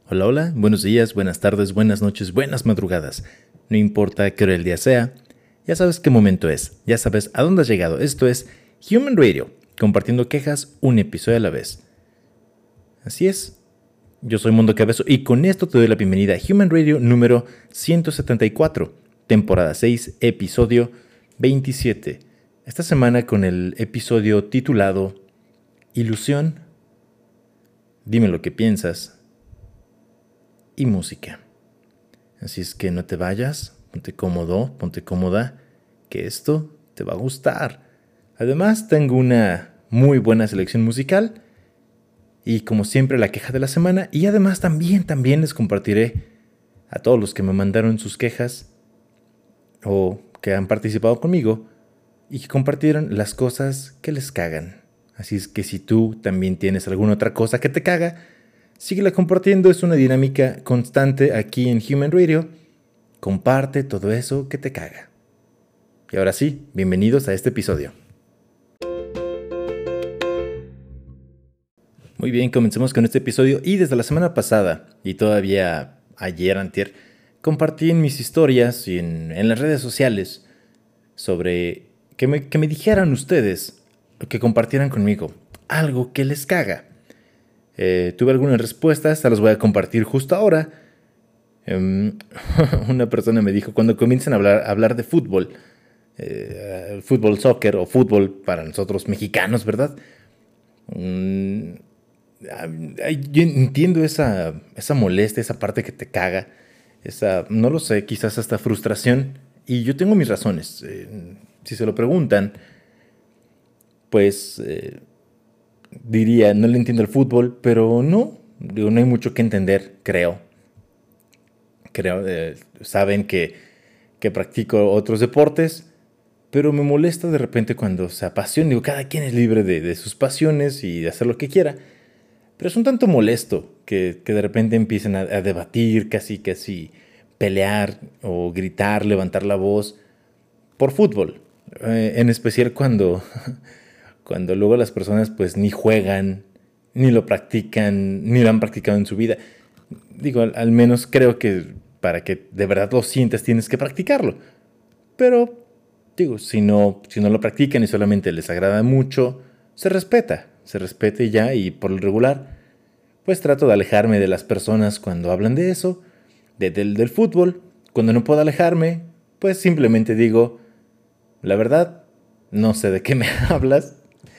Hola, hola, buenos días, buenas tardes, buenas noches, buenas madrugadas. No importa qué hora del día sea, ya sabes qué momento es, ya sabes a dónde has llegado. Esto es Human Radio, compartiendo quejas un episodio a la vez. Así es, yo soy Mundo Cabezo y con esto te doy la bienvenida a Human Radio número 174, temporada 6, episodio 27. Esta semana con el episodio titulado Ilusión, dime lo que piensas y música. Así es que no te vayas, ponte cómodo, ponte cómoda, que esto te va a gustar. Además, tengo una muy buena selección musical y como siempre la queja de la semana y además también les compartiré a todos los que me mandaron sus quejas o que han participado conmigo y que compartieron las cosas que les cagan. Así es que si tú también tienes alguna otra cosa que te caga, síguela compartiendo, es una dinámica constante aquí en Human Radio. Comparte todo eso que te caga. Y ahora sí, bienvenidos a este episodio. Muy bien, comencemos con este episodio y desde la semana pasada y todavía ayer, antier, compartí en mis historias y en las redes sociales sobre que me dijeran ustedes, que compartieran conmigo algo que les caga. Tuve algunas respuestas, las voy a compartir justo ahora. Una persona me dijo, cuando comiencen a hablar de fútbol, fútbol, soccer o fútbol para nosotros mexicanos, ¿verdad? Yo entiendo esa molestia, esa parte que te caga, no lo sé, quizás hasta frustración, y yo tengo mis razones. Si se lo preguntan, pues diría, no le entiendo el fútbol, pero no, digo, no hay mucho que entender, creo. Saben que practico otros deportes, pero me molesta de repente cuando se apasiona. Digo, cada quien es libre de sus pasiones y de hacer lo que quiera, pero es un tanto molesto que de repente empiecen a debatir, casi pelear o gritar, levantar la voz por fútbol. En especial cuando luego las personas pues ni juegan, ni lo practican, ni lo han practicado en su vida. Digo, al menos creo que para que de verdad lo sientas tienes que practicarlo. Pero, digo, si no lo practican y solamente les agrada mucho, se respeta y ya, y por lo regular, pues trato de alejarme de las personas cuando hablan de eso, del fútbol. Cuando no puedo alejarme, pues simplemente digo, la verdad, no sé de qué me hablas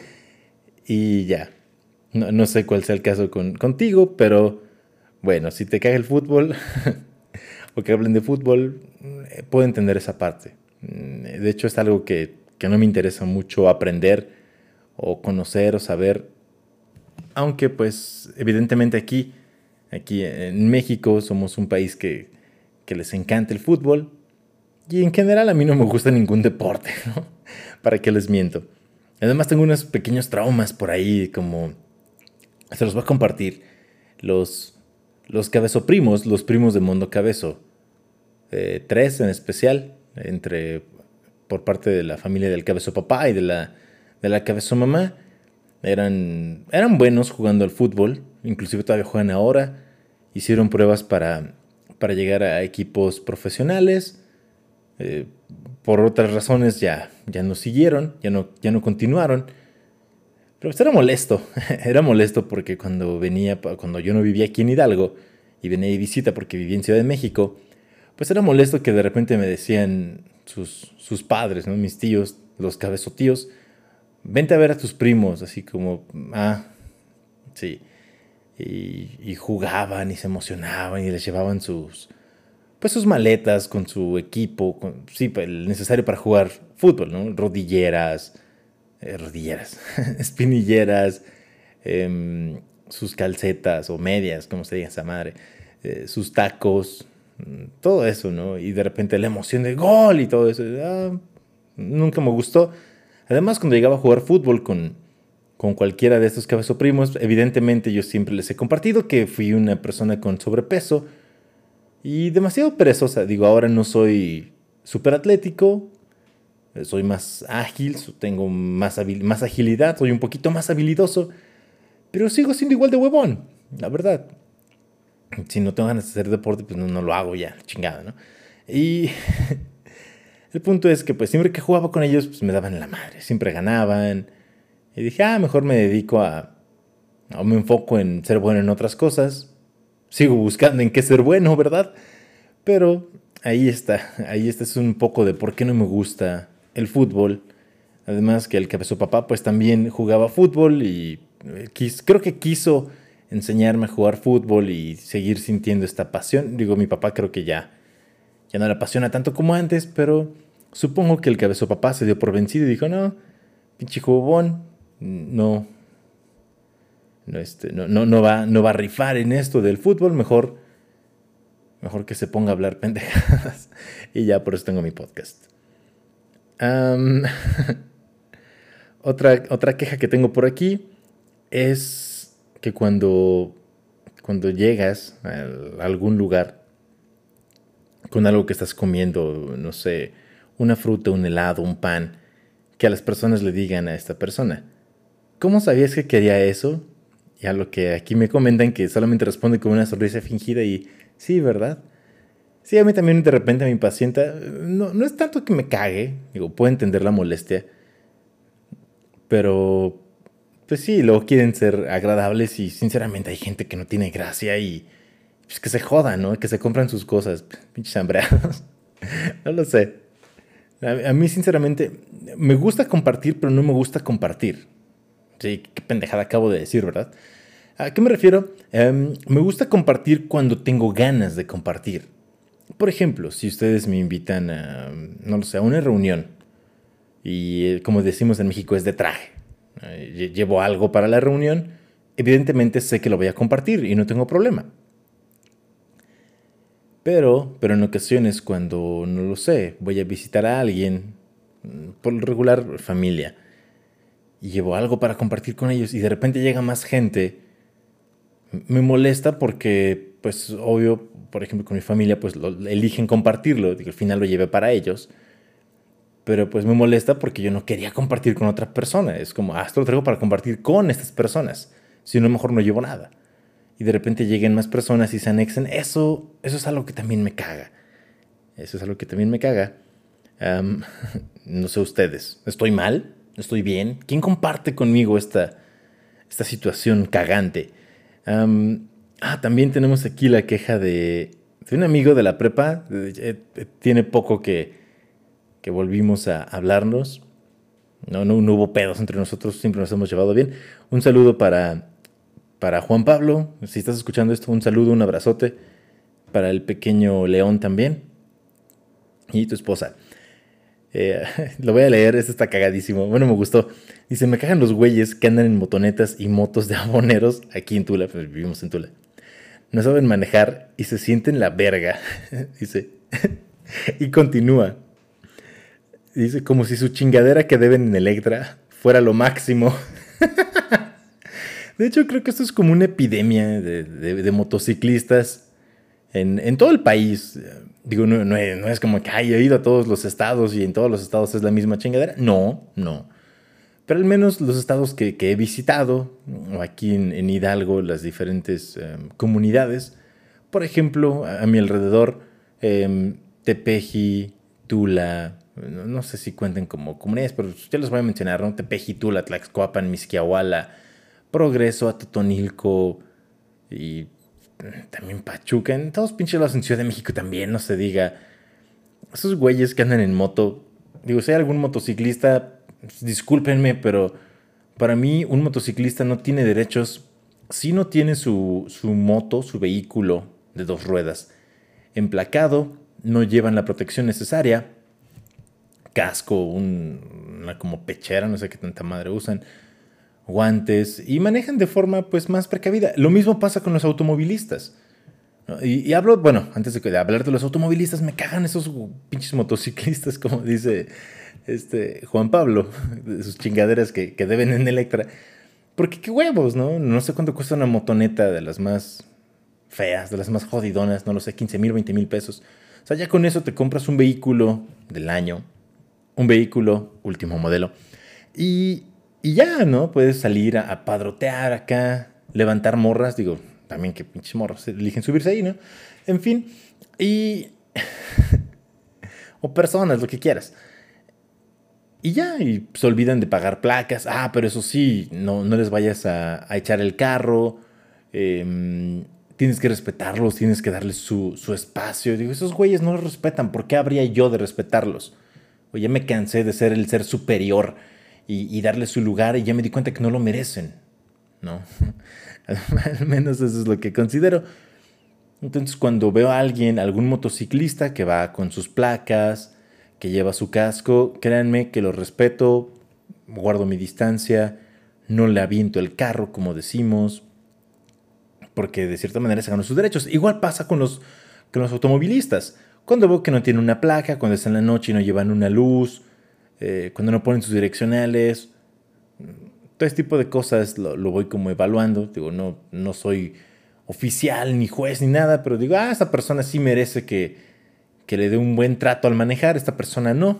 y ya. No sé cuál sea el caso contigo, pero bueno, si te cae el fútbol o que hablen de fútbol, puedo entender esa parte. De hecho, es algo que no me interesa mucho aprender o conocer o saber, aunque pues evidentemente aquí en México somos un país que les encanta el fútbol y en general a mí no me gusta ningún deporte, ¿no? ¿Para qué les miento? Además tengo unos pequeños traumas por ahí, como se los voy a compartir. Los, los cabezoprimos, los primos de Mundo Cabezo, tres en especial, por parte de la familia del Cabezo Papá y de la Cabezo Mamá, eran buenos jugando al fútbol, inclusive todavía juegan ahora. Hicieron pruebas para llegar a equipos profesionales. Eh, por otras razones ya no siguieron, ya no continuaron. Pero pues era molesto, era molesto porque cuando yo no vivía aquí en Hidalgo y venía de visita porque vivía en Ciudad de México, pues era molesto que de repente me decían sus padres, ¿no? Mis tíos, los cabezotíos, vente a ver a tus primos, así como, sí. Y jugaban y se emocionaban y les llevaban sus maletas con su equipo, sí, el necesario para jugar fútbol, ¿no? Rodilleras, espinilleras, sus calcetas o medias, como se diga esa madre, sus tacos, todo eso, ¿no? Y de repente la emoción de gol y todo eso, nunca me gustó. Además, cuando llegaba a jugar fútbol con cualquiera de estos cabezoprimos, evidentemente yo siempre les he compartido que fui una persona con sobrepeso y demasiado perezosa. Digo, ahora no soy súper atlético, soy más ágil, tengo más agilidad, soy un poquito más habilidoso, pero sigo siendo igual de huevón, la verdad. Si no tengo ganas de hacer deporte, pues no lo hago ya, chingada, ¿no? Y el punto es que pues siempre que jugaba con ellos, pues me daban la madre, siempre ganaban. Y dije, mejor me dedico o me enfoco en ser bueno en otras cosas. Sigo buscando en qué ser bueno, ¿verdad? Pero ahí está, es un poco de por qué no me gusta el fútbol. Además que el que su papá pues también jugaba fútbol y creo que quiso enseñarme a jugar fútbol y seguir sintiendo esta pasión. Digo, mi papá creo que ya no le apasiona tanto como antes, pero supongo que el cabezón papá se dio por vencido y dijo, no, pinche jugón, no va a rifar en esto del fútbol, mejor que se ponga a hablar pendejadas. Y ya por eso tengo mi podcast. Otra queja que tengo por aquí es que cuando llegas a algún lugar con algo que estás comiendo, no sé, una fruta, un helado, un pan, que a las personas le digan a esta persona, ¿cómo sabías que quería eso? Y a lo que aquí me comentan que solamente responde con una sonrisa fingida y sí, ¿verdad? Sí, a mí también de repente me impacienta. No es tanto que me cague, digo, puedo entender la molestia, pero pues sí, luego quieren ser agradables y sinceramente hay gente que no tiene gracia y pues que se jodan, ¿no? Que se compran sus cosas, pinches hambreados. No lo sé. A mí sinceramente me gusta compartir, pero no me gusta compartir. Sí, qué pendejada acabo de decir, ¿verdad? ¿A qué me refiero? Me gusta compartir cuando tengo ganas de compartir. Por ejemplo, si ustedes me invitan a, no lo sé, a una reunión y como decimos en México es de traje, llevo algo para la reunión, evidentemente sé que lo voy a compartir y no tengo problema. Pero en ocasiones cuando, no lo sé, voy a visitar a alguien, por lo regular familia, y llevo algo para compartir con ellos y de repente llega más gente, me molesta porque, pues, obvio, por ejemplo, con mi familia, pues, eligen compartirlo, digo, al final lo llevé para ellos, pero pues me molesta porque yo no quería compartir con otra persona, es como, esto lo traigo para compartir con estas personas, si no, mejor no llevo nada. Y de repente lleguen más personas y se anexen, eso es algo que también me caga. Eso es algo que también me caga. Um, no sé ustedes, ¿estoy mal? ¿Estoy bien? ¿Quién comparte conmigo esta situación cagante? También tenemos aquí la queja de un amigo de la prepa. Tiene poco que volvimos a hablarnos. No hubo pedos entre nosotros, siempre nos hemos llevado bien. Un saludo para Juan Pablo, si estás escuchando esto, un saludo, un abrazote. Para el pequeño León también. Y tu esposa. Lo voy a leer, este está cagadísimo. Bueno, me gustó. Dice, me cagan los güeyes que andan en motonetas y motos de aboneros aquí en Tula, pues vivimos en Tula. No saben manejar y se sienten la verga. Dice. Y continúa. Dice, como si su chingadera que deben en Electra fuera lo máximo. De hecho, creo que esto es como una epidemia de motociclistas en todo el país. Digo, no es como que he ido a todos los estados y en todos los estados es la misma chingadera. No. Pero al menos los estados que he visitado, o aquí en Hidalgo, las diferentes comunidades, por ejemplo, a mi alrededor, Tepeji, Tula, no sé si cuenten como comunidades, pero ya los voy a mencionar, ¿no? Tepeji, Tula, Tlaxcoapan, Mixquiahuala, Progreso, Atotonilco y también Pachuca. En todos pinches lados en Ciudad de México también, no se diga. Esos güeyes que andan en moto, digo, si hay algún motociclista, discúlpenme, pero para mí un motociclista no tiene derechos si no tiene su moto, su vehículo de 2 ruedas emplacado, no llevan la protección necesaria, casco, una como pechera, no sé qué tanta madre usan, guantes y manejan de forma pues más precavida. Lo mismo pasa con los automovilistas. ¿No? Y hablo, bueno, antes de hablar de los automovilistas, me cagan esos pinches motociclistas, como dice Juan Pablo, de sus chingaderas que deben en Electra. Porque qué huevos, ¿no? No sé cuánto cuesta una motoneta de las más feas, de las más jodidonas, no lo sé, 15,000, 20,000 pesos. O sea, ya con eso te compras un vehículo del año, un vehículo último modelo, y ya, ¿no? Puedes salir a padrotear acá, levantar morras, digo, también que pinches morros eligen subirse ahí, ¿no? En fin, y... o personas, lo que quieras. Y ya, y se olvidan de pagar placas. Ah, pero eso sí, no les vayas a echar el carro. Tienes que respetarlos, tienes que darles su espacio. Digo, esos güeyes no los respetan. ¿Por qué habría yo de respetarlos? O ya me cansé de ser el ser superior y darles su lugar y ya me di cuenta que no lo merecen, ¿no? Al menos eso es lo que considero. Entonces, cuando veo a alguien, algún motociclista que va con sus placas, que lleva su casco, créanme que lo respeto, guardo mi distancia, no le aviento el carro, como decimos, porque de cierta manera se ganan sus derechos. Igual pasa con los automovilistas. Cuando veo que no tienen una placa, cuando es en la noche y no llevan una luz, cuando no ponen sus direccionales, todo este tipo de cosas lo voy como evaluando. Digo, no soy oficial, ni juez, ni nada, pero digo, esta persona sí merece que le dé un buen trato al manejar, esta persona no.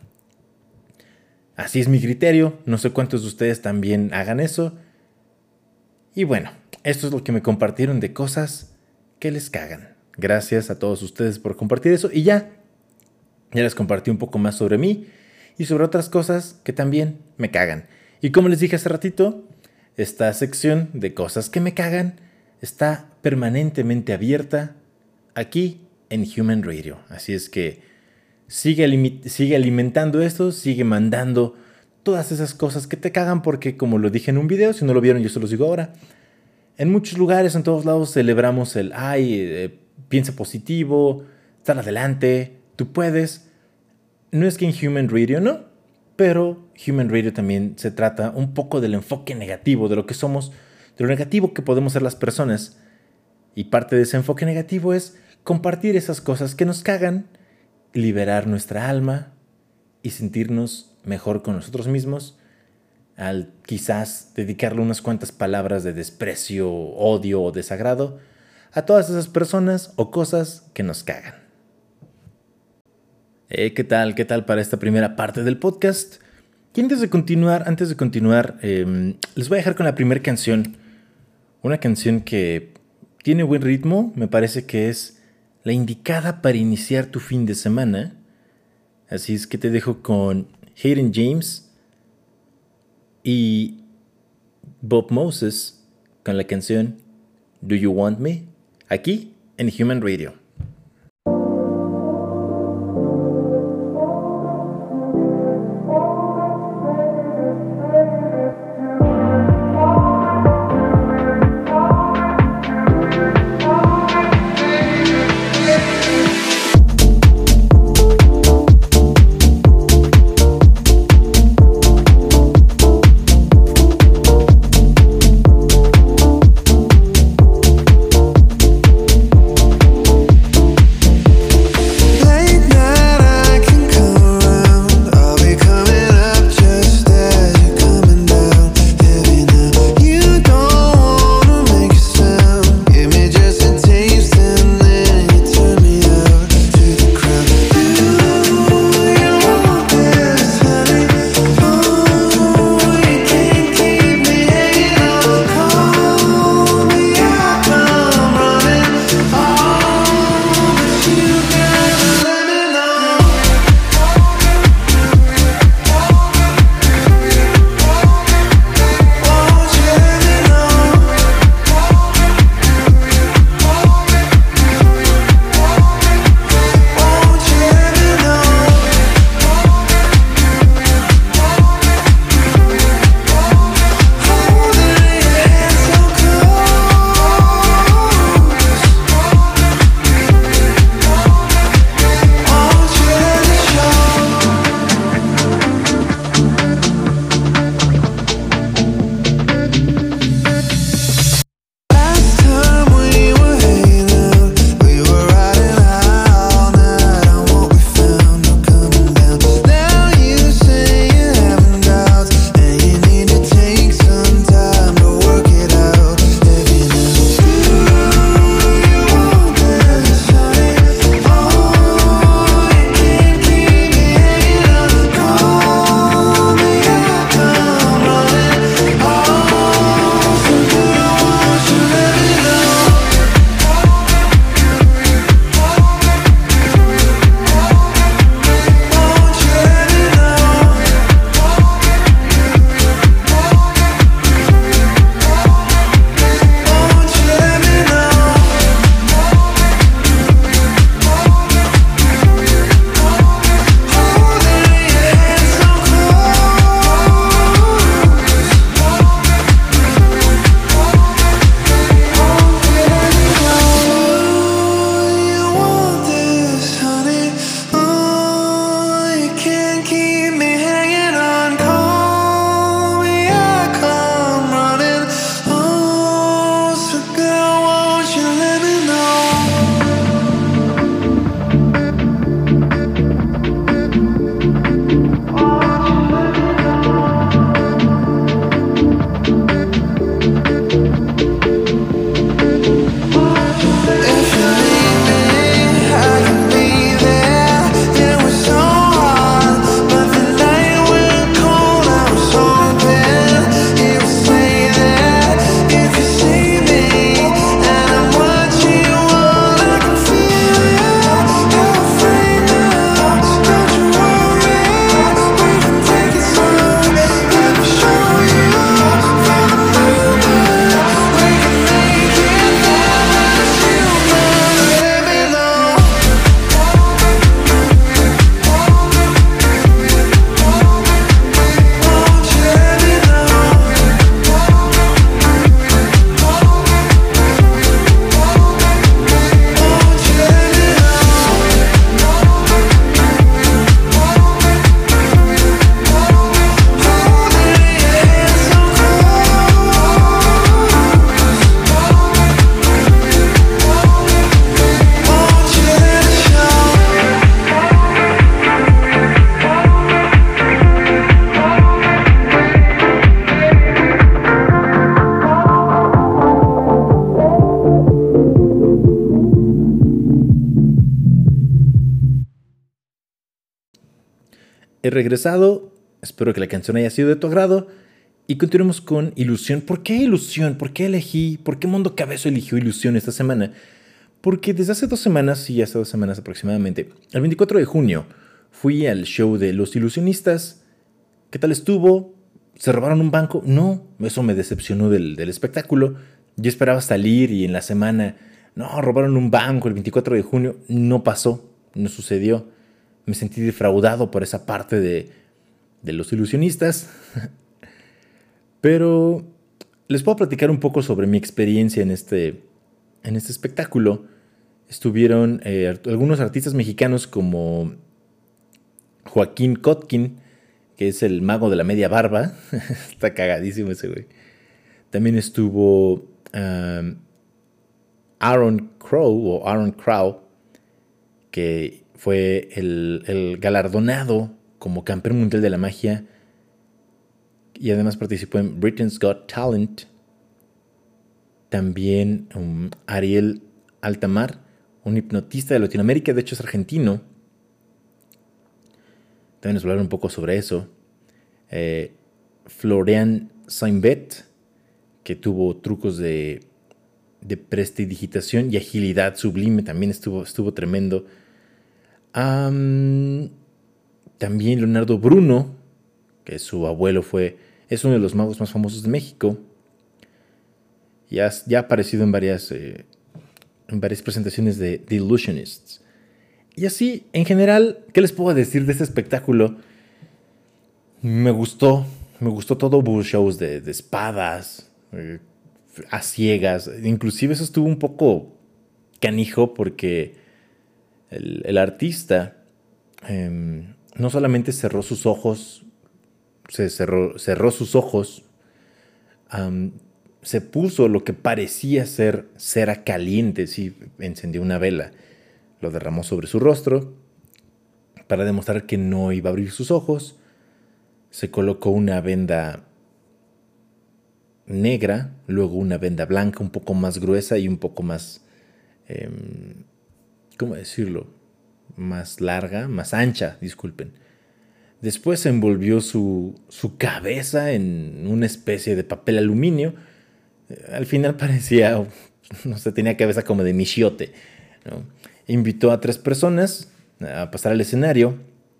Así es mi criterio, no sé cuántos de ustedes también hagan eso. Y bueno, esto es lo que me compartieron de cosas que les cagan. Gracias a todos ustedes por compartir eso y ya les compartí un poco más sobre mí y sobre otras cosas que también me cagan. Y como les dije hace ratito, esta sección de cosas que me cagan está permanentemente abierta aquí en Human Radio. Así es que sigue alimentando esto, sigue mandando todas esas cosas que te cagan porque, como lo dije en un video, si no lo vieron yo se los digo ahora, en muchos lugares, en todos lados celebramos el piensa positivo, sal adelante, tú puedes. No es que en Human Radio no, pero Human Radio también se trata un poco del enfoque negativo, de lo que somos, de lo negativo que podemos ser las personas. Y parte de ese enfoque negativo es compartir esas cosas que nos cagan, liberar nuestra alma y sentirnos mejor con nosotros mismos al quizás dedicarle unas cuantas palabras de desprecio, odio o desagrado a todas esas personas o cosas que nos cagan. ¿Qué tal? ¿Qué tal para esta primera parte del podcast? Y antes de continuar, les voy a dejar con la primera canción. Una canción que tiene buen ritmo, me parece que es la indicada para iniciar tu fin de semana. Así es que te dejo con Hayden James y Bob Moses con la canción Do You Want Me? Aquí en Human Radio. he regresado, espero que la canción haya sido de tu agrado y continuemos con Ilusión. ¿Por qué Ilusión? ¿Por qué Mundo Cabezo eligió Ilusión esta semana? Porque desde hace 2 semanas, sí, hace 2 semanas aproximadamente, el 24 de junio, fui al show de Los Ilusionistas. ¿Qué tal estuvo? ¿Se robaron un banco? No, eso me decepcionó del espectáculo. Yo esperaba salir y en la semana, no, robaron un banco el 24 de junio. No pasó, no sucedió. Me sentí defraudado por esa parte de Los Ilusionistas. Pero les puedo platicar un poco sobre mi experiencia en este espectáculo. Estuvieron algunos artistas mexicanos como Joaquín Kotkin, que es el mago de la media barba. Está cagadísimo ese güey. También estuvo Aaron Crow, que fue el galardonado como campeón mundial de la magia y además participó en Britain's Got Talent. También Ariel Altamar, un hipnotista de Latinoamérica, de hecho es argentino. También nos hablaron un poco sobre eso. Florian Saimbet, que tuvo trucos de prestidigitación y agilidad sublime, también estuvo tremendo. También Leonardo Bruno, que su abuelo es uno de los magos más famosos de México. Ya ha aparecido en varias presentaciones de The Illusionists. Y así, en general, ¿qué les puedo decir de este espectáculo? Me gustó todo. Hubo shows de espadas, a ciegas. Inclusive eso estuvo un poco canijo porque el artista no solamente cerró sus ojos, cerró sus ojos, se puso lo que parecía ser cera caliente, sí, encendió una vela, lo derramó sobre su rostro para demostrar que no iba a abrir sus ojos. Se colocó una venda negra, luego una venda blanca un poco más gruesa y un poco más, ¿cómo decirlo? Más larga, más ancha, disculpen. Después se envolvió su cabeza en una especie de papel aluminio. Al final parecía, no sé, tenía cabeza como de michiote, ¿no? Invitó a 3 personas a pasar al escenario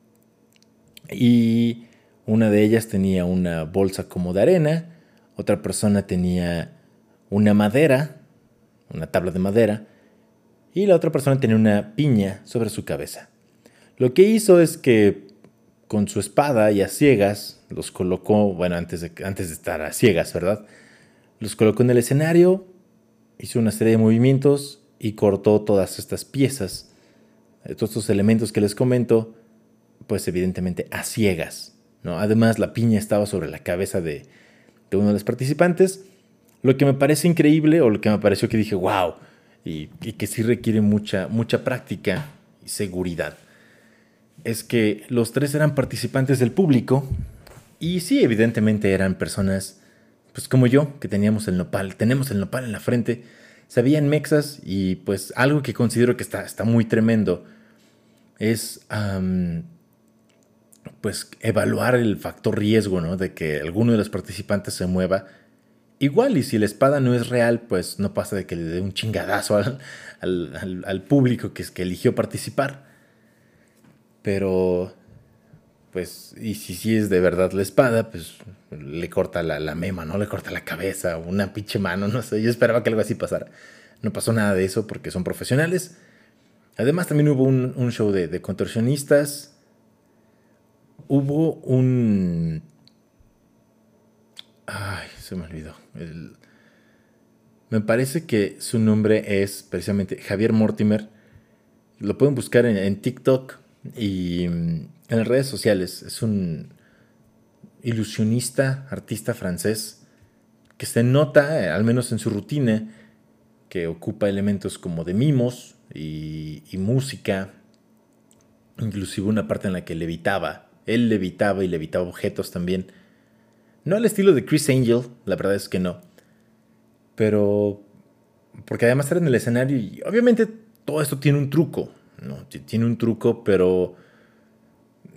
y una de ellas tenía una bolsa como de arena, otra persona tenía una tabla de madera, y la otra persona tenía una piña sobre su cabeza. Lo que hizo es que con su espada y a ciegas los colocó, bueno, antes de estar a ciegas, ¿verdad? Los colocó en el escenario, hizo una serie de movimientos y cortó todas estas piezas, todos estos elementos que les comento, pues evidentemente a ciegas, ¿no? Además, la piña estaba sobre la cabeza de uno de los participantes. Lo que me parece increíble, o lo que me pareció que dije, wow, y que sí requiere mucha práctica y seguridad, es que los 3 eran participantes del público y sí, evidentemente eran personas pues como yo, que tenemos el nopal en la frente, sabían mexas y pues algo que considero que está muy tremendo es pues evaluar el factor riesgo, ¿no? De que alguno de los participantes se mueva. Igual, y si la espada no es real, pues no pasa de que le dé un chingadazo al público que eligió participar. Pero, pues, y si sí es de verdad la espada, pues le corta la mema, ¿no? Le corta la cabeza, una pinche mano, no sé. Yo esperaba que algo así pasara. No pasó nada de eso porque son profesionales. Además, también hubo un show de contorsionistas. Hubo un... Ay, se me olvidó. Me parece que su nombre es precisamente Javier Mortimer. Lo pueden buscar en TikTok y en las redes sociales. Es un ilusionista, artista francés, que se nota, al menos en su rutina, que ocupa elementos como de mimos y música. Inclusive una parte en la que levitaba. Él levitaba y levitaba objetos también. No al estilo de Chris Angel, la verdad es que no. Pero porque además era en el escenario y obviamente todo esto tiene un truco, ¿no? Tiene un truco, pero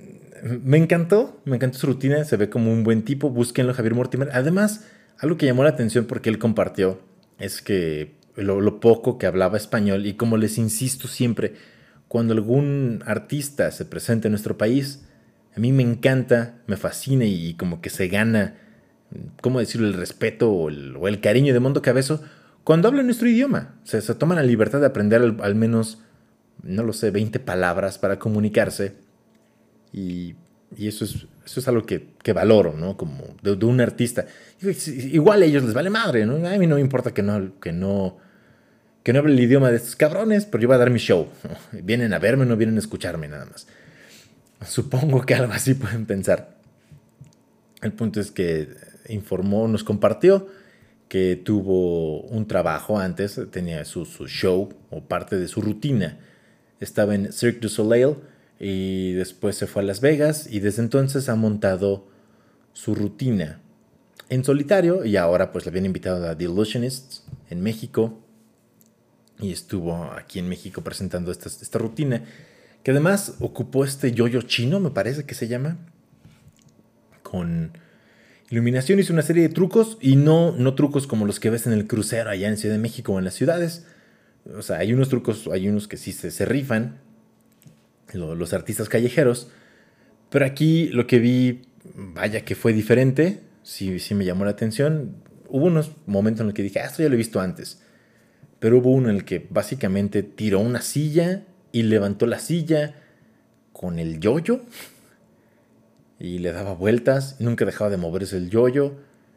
Me encantó su rutina, se ve como un buen tipo, búsquenlo, Javier Mortimer. Además, algo que llamó la atención porque él compartió es que lo poco que hablaba español y como les insisto siempre, cuando algún artista se presenta en nuestro país, a mí me encanta, me fascina y como que se gana, ¿cómo decirlo?, el respeto o el cariño de Mondo Cabezo cuando habla nuestro idioma. O sea, se toman la libertad de aprender al menos, no lo sé, 20 palabras para comunicarse y, y eso es algo que valoro, ¿no? Como de un artista. Igual a ellos les vale madre, ¿no? A mí no me importa que no hable el idioma de estos cabrones, pero yo voy a dar mi show, ¿no? Vienen a verme, no vienen a escucharme nada más. Supongo que algo así pueden pensar. El punto es que informó, nos compartió que tuvo un trabajo antes, tenía su show o parte de su rutina. Estaba en Cirque du Soleil y después se fue a Las Vegas y desde entonces ha montado su rutina en solitario y ahora pues le habían invitado a The Illusionists en México y estuvo aquí en México presentando esta rutina que además ocupó este yoyo chino, me parece que se llama, con iluminación. Hizo una serie de trucos y no trucos como los que ves en el crucero allá en Ciudad de México o en las ciudades. O sea, hay unos trucos, hay unos que sí se rifan, los artistas callejeros, pero aquí lo que vi, vaya que fue diferente, sí me llamó la atención. Hubo unos momentos en los que dije, esto ya lo he visto antes, pero hubo uno en el que básicamente tiró una silla y levantó la silla con el yoyo y le daba vueltas, nunca dejaba de moverse el yoyo.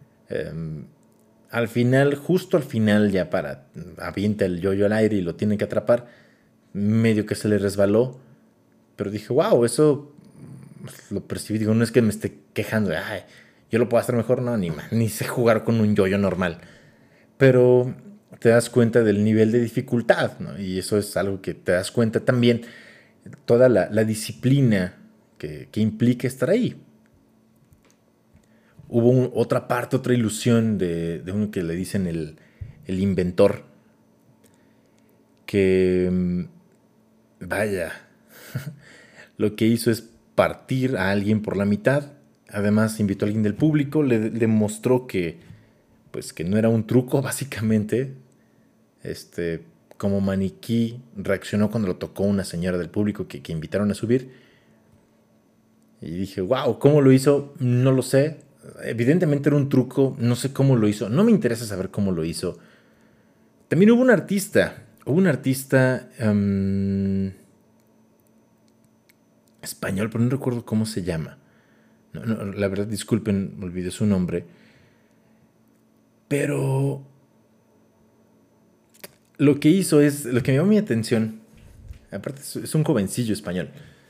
Al final, justo al final, ya avienta el yoyo al aire y lo tiene que atrapar, medio que se le resbaló, pero dije, wow, eso lo percibí, digo, no es que me esté quejando de, ay, yo lo puedo hacer mejor, no, ni sé jugar con un yoyo normal, pero te das cuenta del nivel de dificultad, ¿no? Y eso es algo que te das cuenta también, toda la disciplina que implica estar ahí. Hubo otra parte, otra ilusión de uno que le dicen el inventor, que vaya, lo que hizo es partir a alguien por la mitad. Además invitó a alguien del público, le mostró que pues que no era un truco básicamente. Como maniquí reaccionó cuando lo tocó una señora del público que invitaron a subir. Y dije, wow, ¿cómo lo hizo? No lo sé. Evidentemente era un truco, no sé cómo lo hizo. No me interesa saber cómo lo hizo. También hubo un artista español, pero no recuerdo cómo se llama. No, la verdad, disculpen, me olvidé su nombre. Pero lo que hizo es, lo que me llamó mi atención, aparte es un jovencillo español,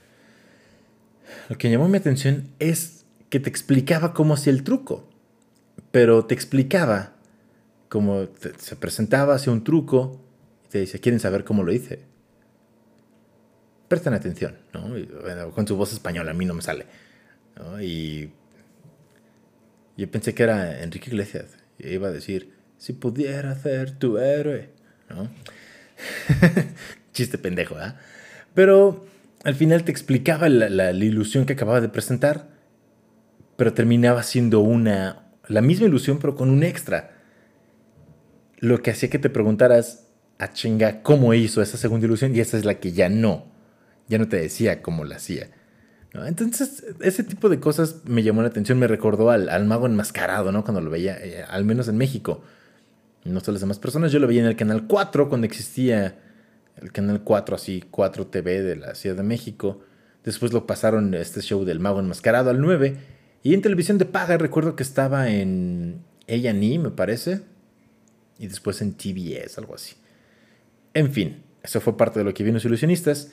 lo que llamó mi atención es que te explicaba cómo hacía el truco, pero te explicaba cómo se presentaba, hacía un truco, y te dice, ¿quieren saber cómo lo hice? Presten atención, ¿no? Y, bueno, con su voz española, a mí no me sale, ¿no? Y yo pensé que era Enrique Iglesias, y iba a decir, si pudiera ser tu héroe, ¿no? Chiste pendejo, ¿eh? Pero al final te explicaba la ilusión que acababa de presentar, pero terminaba siendo la misma ilusión, pero con un extra. Lo que hacía que te preguntaras, a chinga, ¿cómo hizo esa segunda ilusión? Y esa es la que ya no te decía cómo la hacía, ¿no? Entonces, ese tipo de cosas me llamó la atención, me recordó al mago enmascarado, ¿no? Cuando lo veía, al menos en México. No sé las demás personas, yo lo veía en el Canal 4 cuando existía el Canal 4, así 4 TV de la Ciudad de México. Después lo pasaron este show del mago enmascarado al 9. Y en televisión de paga recuerdo que estaba en A&E, me parece. Y después en TBS, algo así. En fin, eso fue parte de lo que vi en Los Ilusionistas.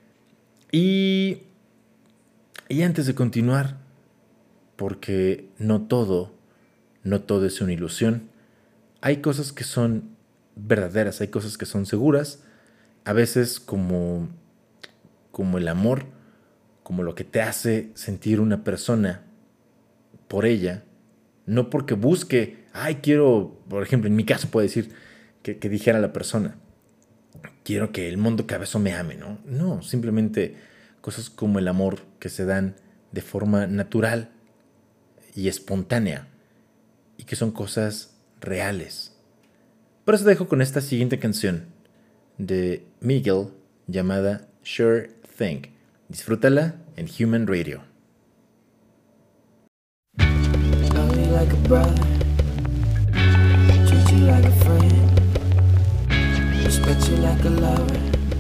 Y antes de continuar, porque no todo es una ilusión. Hay cosas que son verdaderas, hay cosas que son seguras. A veces como el amor, como lo que te hace sentir una persona por ella, no porque busque, ay, quiero, por ejemplo, en mi caso puedo decir que dijera la persona, quiero que el Mondo Cabezo me ame, ¿no? No, simplemente cosas como el amor que se dan de forma natural y espontánea, y que son cosas reales. Por eso te dejo con esta siguiente canción de Miguel llamada Sure Thing. Disfrútala en Human Radio. Love you like a brother, treat you like a friend, respect you like a lover.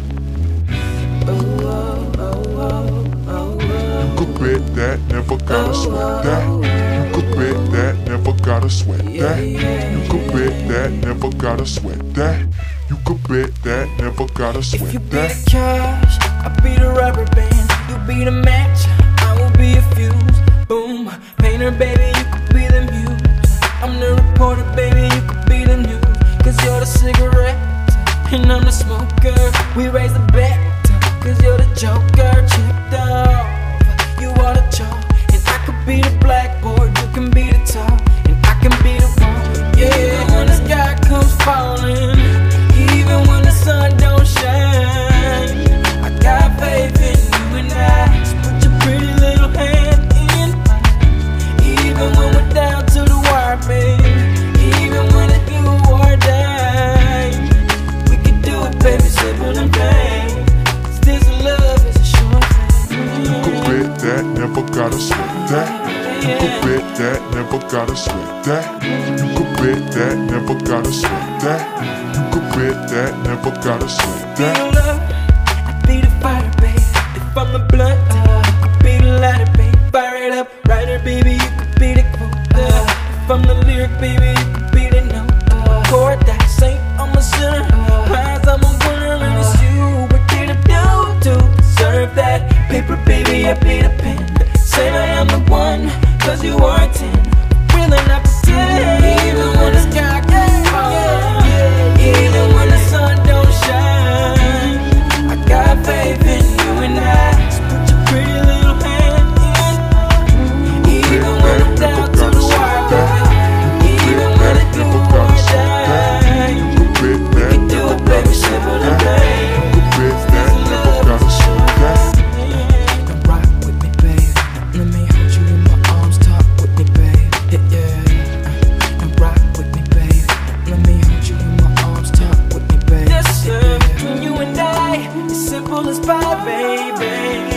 Oh, oh, oh, oh, oh, oh. You could bet that, never gotta sweat that. You could bet that, never gotta sweat that. You could bet that, never gotta sweat that. You could bet that, never gotta If you sweat be that. the cash, I'll be the rubber band. You be the match, I will be a fuse. Boom, painter, baby, you could be the muse. I'm the reporter, baby, you could be the news. Cause you're the cigarette, and I'm the smoker. We raise the bet, cause you're the joker. Chipped off, you are the chalk. And I could be the blackboard, you can be the top. And I can be the one, yeah. When the sky comes falling, even when the sun don't shine, I got faith in you and I. Just put your pretty little hand in mine. Even when we're down to the wire, babe. Even when it's you or die, we can do it, baby, simple and plain. 'Cause this love is a short thing. You could bet that, never gotta sweat that. You could bet that, never gotta sweat that. You could bet that, never gotta sweat that. You could bet that, never gotta sweat Be that. the love, I be the fighter, babe. If I'm the blunt, you could be the lighter, babe. Fire it up, writer, baby, you could be the quote. If I'm the lyric, baby, you could be the note. Chord that saint, I'm a sinner. Prize, I'm a winner, and it's you. What did I do to deserve that? Paper, baby, I be the pen. Say I am the one, cause you are a 10. Really not pretend. Even when the sky gets falling, even when the sun don't shine, I got faith in you and I. Just put your pretty little hand in mine. Even when I'm down to the wire, baby. Even when I do or die, You could bet we that, can do never it, baby, gotta simple sweat and that. plain. You could bet that, never gotta sweat that. Now rock with me, babe. Let me hold you in my arms, talk with me, babe. Yeah, yeah. Now rock with me, babe. Let me hold you in my arms, talk with me, babe. Yes, sir. Between you and I, it's simple as pie, baby.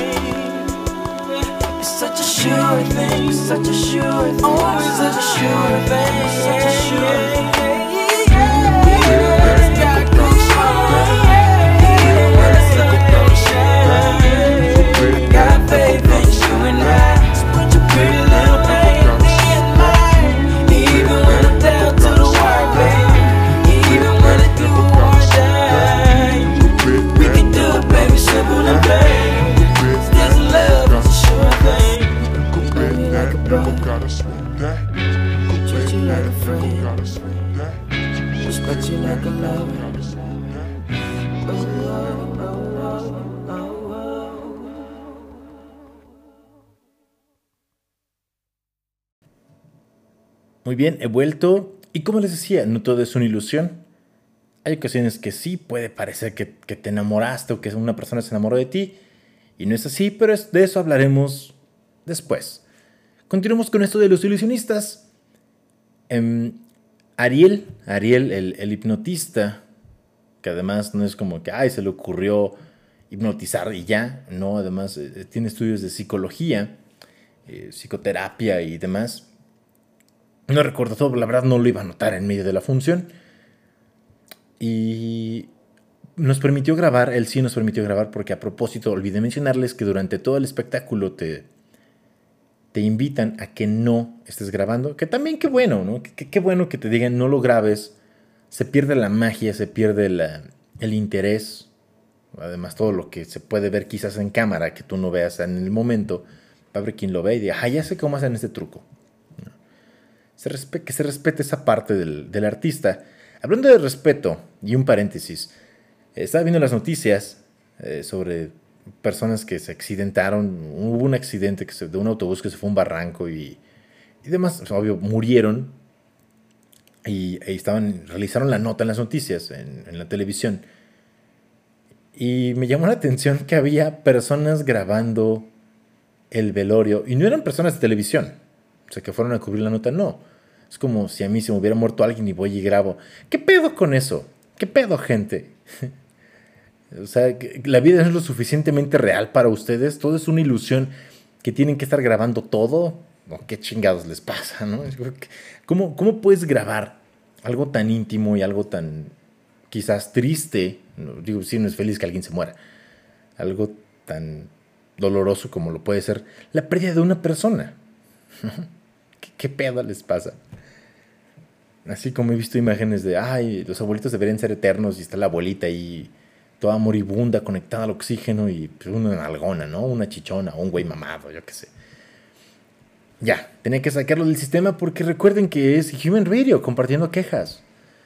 It's such a sure thing, such a sure thing. Always such a sure thing, such a sure thing. When the sky goes falling, even when the sun don't shine, got faith in you and I. Just put your pretty little hand in mine. Even when I'm down to the wire, baby. Even when I do or die, we can do it, baby, simple and plain. This love is a sure thing. You could bet that, never gotta sweat that. You could Treat you bet like a that, never friend. gotta sweat that. Respect you like a lover. Gotta sweat that. Oh, oh, oh, oh, oh. Muy bien, he vuelto. Y como les decía, no todo es una ilusión. Hay ocasiones que sí puede parecer que te enamoraste o que una persona se enamoró de ti. Y no es así, pero de eso hablaremos después. Continuamos con esto de los ilusionistas. Ariel, el hipnotista, que además no es como que se le ocurrió hipnotizar y ya. No, además tiene estudios de psicología, psicoterapia y demás. No recuerdo todo, la verdad no lo iba a notar en medio de la función. Y nos permitió grabar, él sí nos permitió grabar, porque a propósito olvidé mencionarles que durante todo el espectáculo te invitan a que no estés grabando. Que también qué bueno, ¿no? Qué bueno que te digan no lo grabes. Se pierde la magia, se pierde el interés. Además todo lo que se puede ver quizás en cámara, que tú no veas en el momento, va a haber quien lo ve y diga, ya sé cómo hacen este truco. Que se respete esa parte del artista. Hablando de respeto, y un paréntesis, estaba viendo las noticias sobre personas que se accidentaron. Hubo un accidente de un autobús que se fue a un barranco y demás, obvio, murieron y realizaron la nota en las noticias, en la televisión. Y me llamó la atención que había personas grabando el velorio. Y no eran personas de televisión. O sea, que fueron a cubrir la nota, no. Es como si a mí se me hubiera muerto alguien y voy y grabo. ¿Qué pedo con eso? ¿Qué pedo, gente? O sea, la vida no es lo suficientemente real para ustedes. Todo es una ilusión que tienen que estar grabando todo. ¿O qué chingados les pasa, no? ¿Cómo puedes grabar algo tan íntimo y algo tan quizás triste? No, digo, sí, no es feliz que alguien se muera. Algo tan doloroso como lo puede ser la pérdida de una persona. ¿Qué pedo les pasa? Así como he visto imágenes de, ay, los abuelitos deberían ser eternos y está la abuelita ahí toda moribunda, conectada al oxígeno y pues, una nalgona, ¿no? Una chichona o un güey mamado, yo qué sé. Ya, tenía que sacarlo del sistema porque recuerden que es Human Radio compartiendo quejas.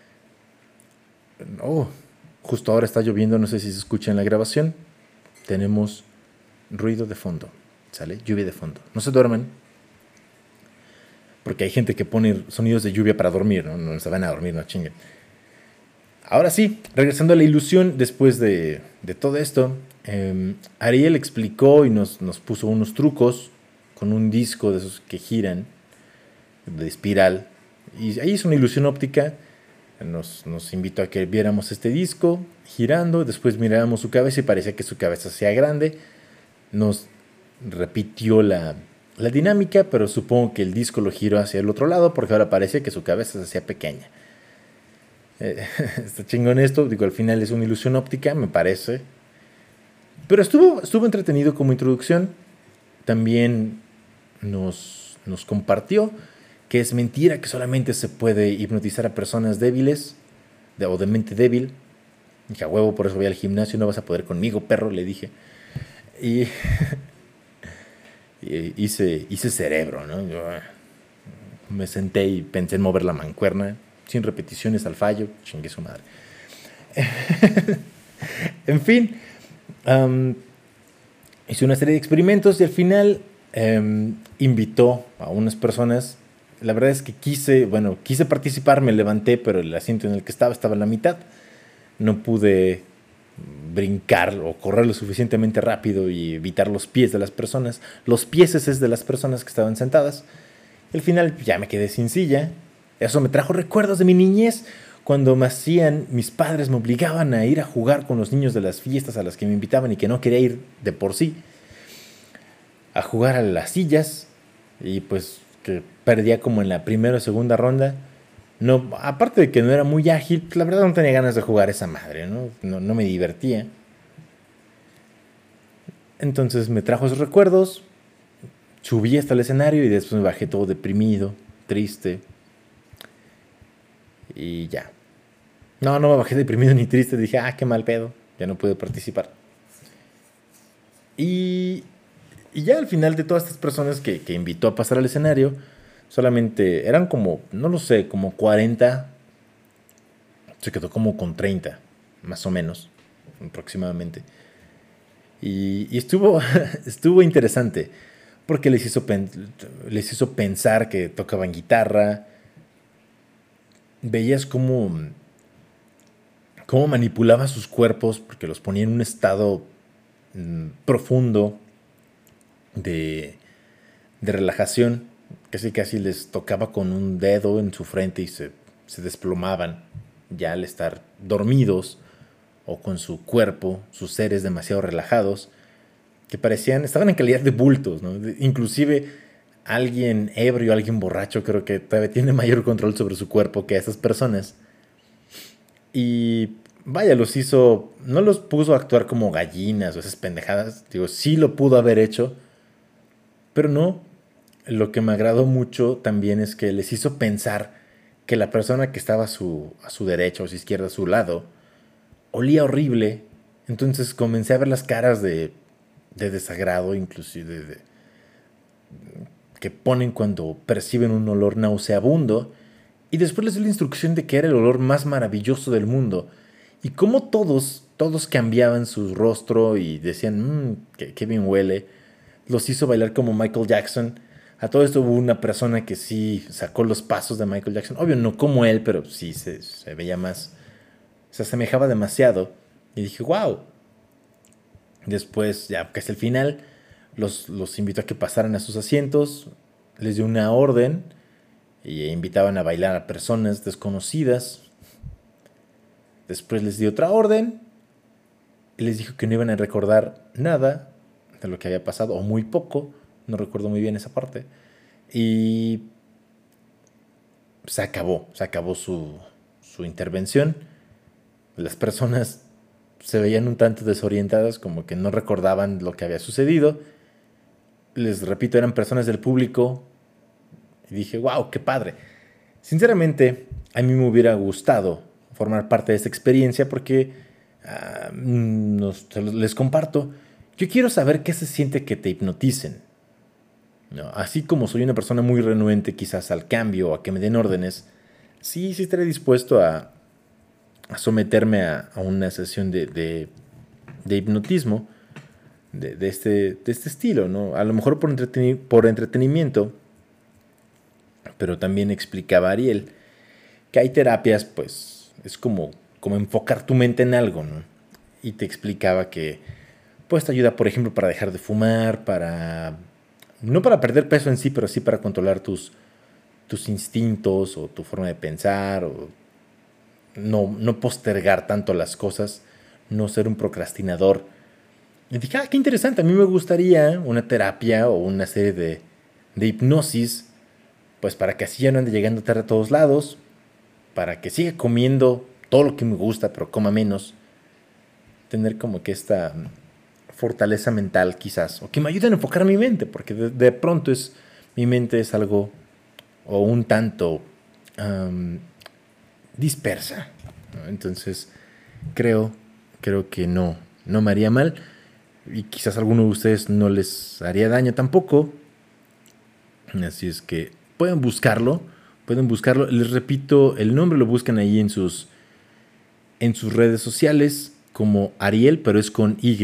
Oh, justo ahora está lloviendo, no sé si se escucha en la grabación. Tenemos ruido de fondo, ¿sale? Lluvia de fondo. No se duerman, porque hay gente que pone sonidos de lluvia para dormir, ¿no? No se van a dormir, no chinguen. Ahora sí, regresando a la ilusión, después de todo esto, Ariel explicó y nos puso unos trucos con un disco de esos que giran, de espiral. Y ahí es una ilusión óptica. Nos invitó a que viéramos este disco girando, después mirábamos su cabeza y parecía que su cabeza se hacía grande. Nos repitió la dinámica, pero supongo que el disco lo giró hacia el otro lado porque ahora parece que su cabeza se hacía pequeña. Está chingón esto, digo, al final es una ilusión óptica, me parece. Pero estuvo entretenido como introducción. También nos compartió que es mentira que solamente se puede hipnotizar a personas débiles o de mente débil. Dije, a huevo, por eso voy al gimnasio, no vas a poder conmigo, perro, le dije. Y hice cerebro, ¿no? Yo me senté y pensé en mover la mancuerna, sin repeticiones al fallo, chingue su madre. En fin, hice una serie de experimentos y al final invitó a unas personas. La verdad es que quise participar, me levanté, pero el asiento en el que estaba en la mitad. No pude brincar o correr lo suficientemente rápido y evitar los pies de las personas. Los pies es de las personas que estaban sentadas. Al final ya me quedé sin silla. Eso me trajo recuerdos de mi niñez, cuando mis padres me obligaban a ir a jugar con los niños de las fiestas a las que me invitaban y que no quería ir de por sí, a jugar a las sillas, y pues que perdía como en la primera o segunda ronda. No, aparte de que no era muy ágil, pues la verdad no tenía ganas de jugar esa madre, ¿no? No me divertía. Entonces me trajo esos recuerdos, subí hasta el escenario y después me bajé todo deprimido, triste. Y ya. No me bajé deprimido ni triste. Dije, qué mal pedo. Ya no pude participar. Y ya al final de todas estas personas que invitó a pasar al escenario, solamente eran como, no lo sé, como 40. Se quedó como con 30, más o menos, aproximadamente. Y estuvo interesante, porque les hizo pensar que tocaban guitarra. Veías cómo manipulaba sus cuerpos, porque los ponía en un estado profundo de relajación. Casi les tocaba con un dedo en su frente y se desplomaban ya al estar dormidos, o con su cuerpo, sus seres demasiado relajados, que estaban en calidad de bultos, ¿no? Inclusive alguien ebrio, alguien borracho, creo que todavía tiene mayor control sobre su cuerpo que esas personas. Y vaya, no los puso a actuar como gallinas o esas pendejadas. Digo, sí lo pudo haber hecho, pero no. Lo que me agradó mucho también es que les hizo pensar que la persona que estaba a su derecha o a su izquierda, a su lado, olía horrible. Entonces comencé a ver las caras de desagrado, inclusive que ponen cuando perciben un olor nauseabundo, y después les dio la instrucción de que era el olor más maravilloso del mundo, y cómo todos cambiaban su rostro y decían, qué bien huele. Los hizo bailar como Michael Jackson. A todo esto hubo una persona que sí sacó los pasos de Michael Jackson, obvio no como él, pero sí se veía más, se asemejaba demasiado, y dije, wow. Después, ya casi al final, los invitó a que pasaran a sus asientos, les dio una orden y invitaban a bailar a personas desconocidas. Después les dio otra orden y les dijo que no iban a recordar nada de lo que había pasado, o muy poco, no recuerdo muy bien esa parte. Y se acabó su intervención. Las personas se veían un tanto desorientadas, como que no recordaban lo que había sucedido. Les repito, eran personas del público. Y dije, wow, qué padre. Sinceramente, a mí me hubiera gustado formar parte de esta experiencia porque les comparto. Yo quiero saber qué se siente que te hipnoticen. No, así como soy una persona muy renuente quizás al cambio o a que me den órdenes, sí estaré dispuesto a someterme a una sesión de hipnotismo de este estilo, ¿no? A lo mejor por entretenimiento, pero también explicaba Ariel que hay terapias, pues es como enfocar tu mente en algo, ¿no? Y te explicaba que pues te ayuda, por ejemplo, para dejar de fumar, no para perder peso en sí, pero sí para controlar tus instintos o tu forma de pensar, o no postergar tanto las cosas, no ser un procrastinador. Y dije, qué interesante, a mí me gustaría una terapia o una serie de hipnosis, pues para que así ya no ande llegando tarde a todos lados, para que siga comiendo todo lo que me gusta, pero coma menos, tener como que esta fortaleza mental quizás, o que me ayuden a enfocar mi mente, porque de pronto mi mente es algo o un tanto dispersa, ¿no? Entonces creo que no me haría mal, y quizás a alguno de ustedes no les haría daño tampoco. Así es que pueden buscarlo. Les repito, el nombre lo buscan ahí en sus redes sociales como Ariel, pero es con Y.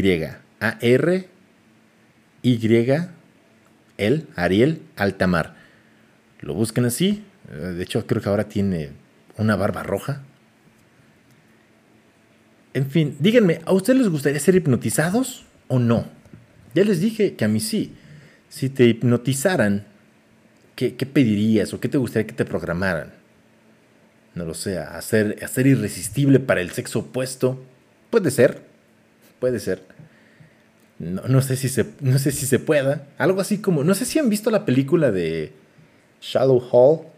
A-R-Y-L, Ariel Altamar. Lo buscan así. De hecho, creo que ahora tiene una barba roja. En fin, díganme, ¿a ustedes les gustaría ser hipnotizados o no? Ya les dije que a mí sí. Si te hipnotizaran, ¿qué pedirías o qué te gustaría que te programaran? No lo sé, a ser irresistible para el sexo opuesto. Puede ser. No sé si se pueda. Algo así como, no sé si han visto la película de Shallow Hal.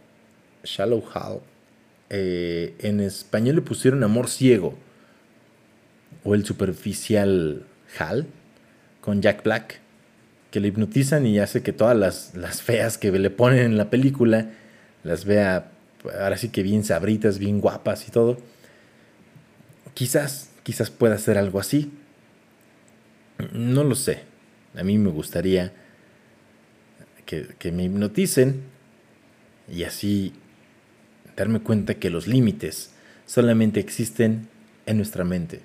En español le pusieron Amor Ciego, o El Superficial Hal, con Jack Black, que le hipnotizan y hace que todas las feas que le ponen en la película las vea ahora sí que bien sabritas, bien guapas y todo. Quizás pueda ser algo así. No lo sé. A mí me gustaría que me hipnoticen y así darme cuenta que los límites solamente existen en nuestra mente.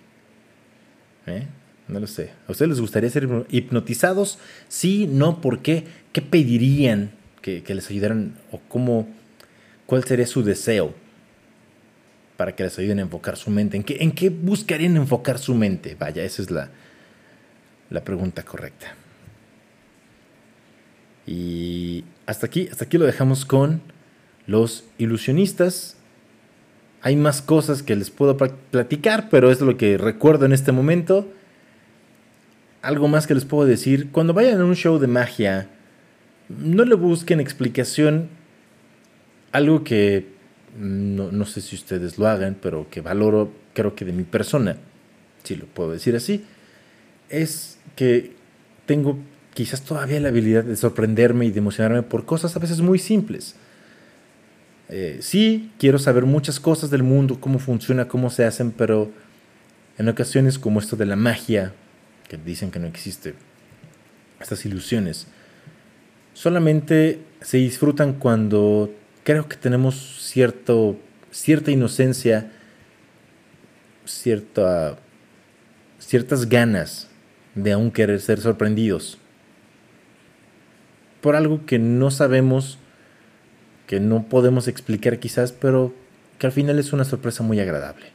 No lo sé. ¿A ustedes les gustaría ser hipnotizados? Sí, no, ¿por qué? ¿Qué pedirían que les ayudaran? ¿O cuál sería su deseo para que les ayuden a enfocar su mente? ¿En qué buscarían enfocar su mente? Vaya, esa es la pregunta correcta. Y hasta aquí lo dejamos con los ilusionistas. Hay más cosas que les puedo platicar, pero es lo que recuerdo en este momento. Algo más que les puedo decir: cuando vayan a un show de magia, no le busquen explicación. Algo que no sé si ustedes lo hagan, pero que valoro, creo que de mi persona, si lo puedo decir así, es que tengo quizás todavía la habilidad de sorprenderme y de emocionarme por cosas a veces muy simples. Sí, quiero saber muchas cosas del mundo, cómo funciona, cómo se hacen, pero en ocasiones como esto de la magia, que dicen que no existe, estas ilusiones, solamente se disfrutan cuando creo que tenemos cierta inocencia, ciertas ganas de aún querer ser sorprendidos por algo que no sabemos, que no podemos explicar quizás, pero que al final es una sorpresa muy agradable.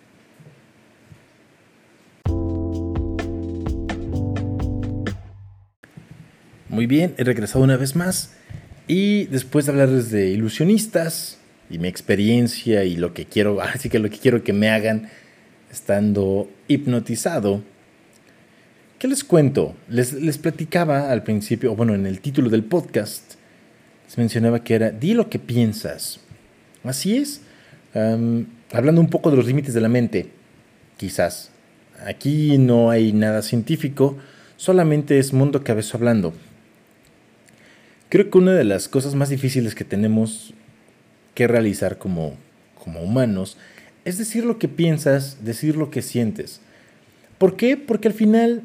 Muy bien, he regresado una vez más y después de hablarles de ilusionistas y mi experiencia y lo que quiero, así que lo que quiero que me hagan estando hipnotizado, ¿qué les cuento? Les platicaba al principio, o bueno, en el título del podcast, se mencionaba que era di lo que piensas. Así es, hablando un poco de los límites de la mente, quizás. Aquí no hay nada científico, solamente es mundo cabezo hablando. Creo que una de las cosas más difíciles que tenemos que realizar como humanos es decir lo que piensas, decir lo que sientes. ¿Por qué? Porque al final,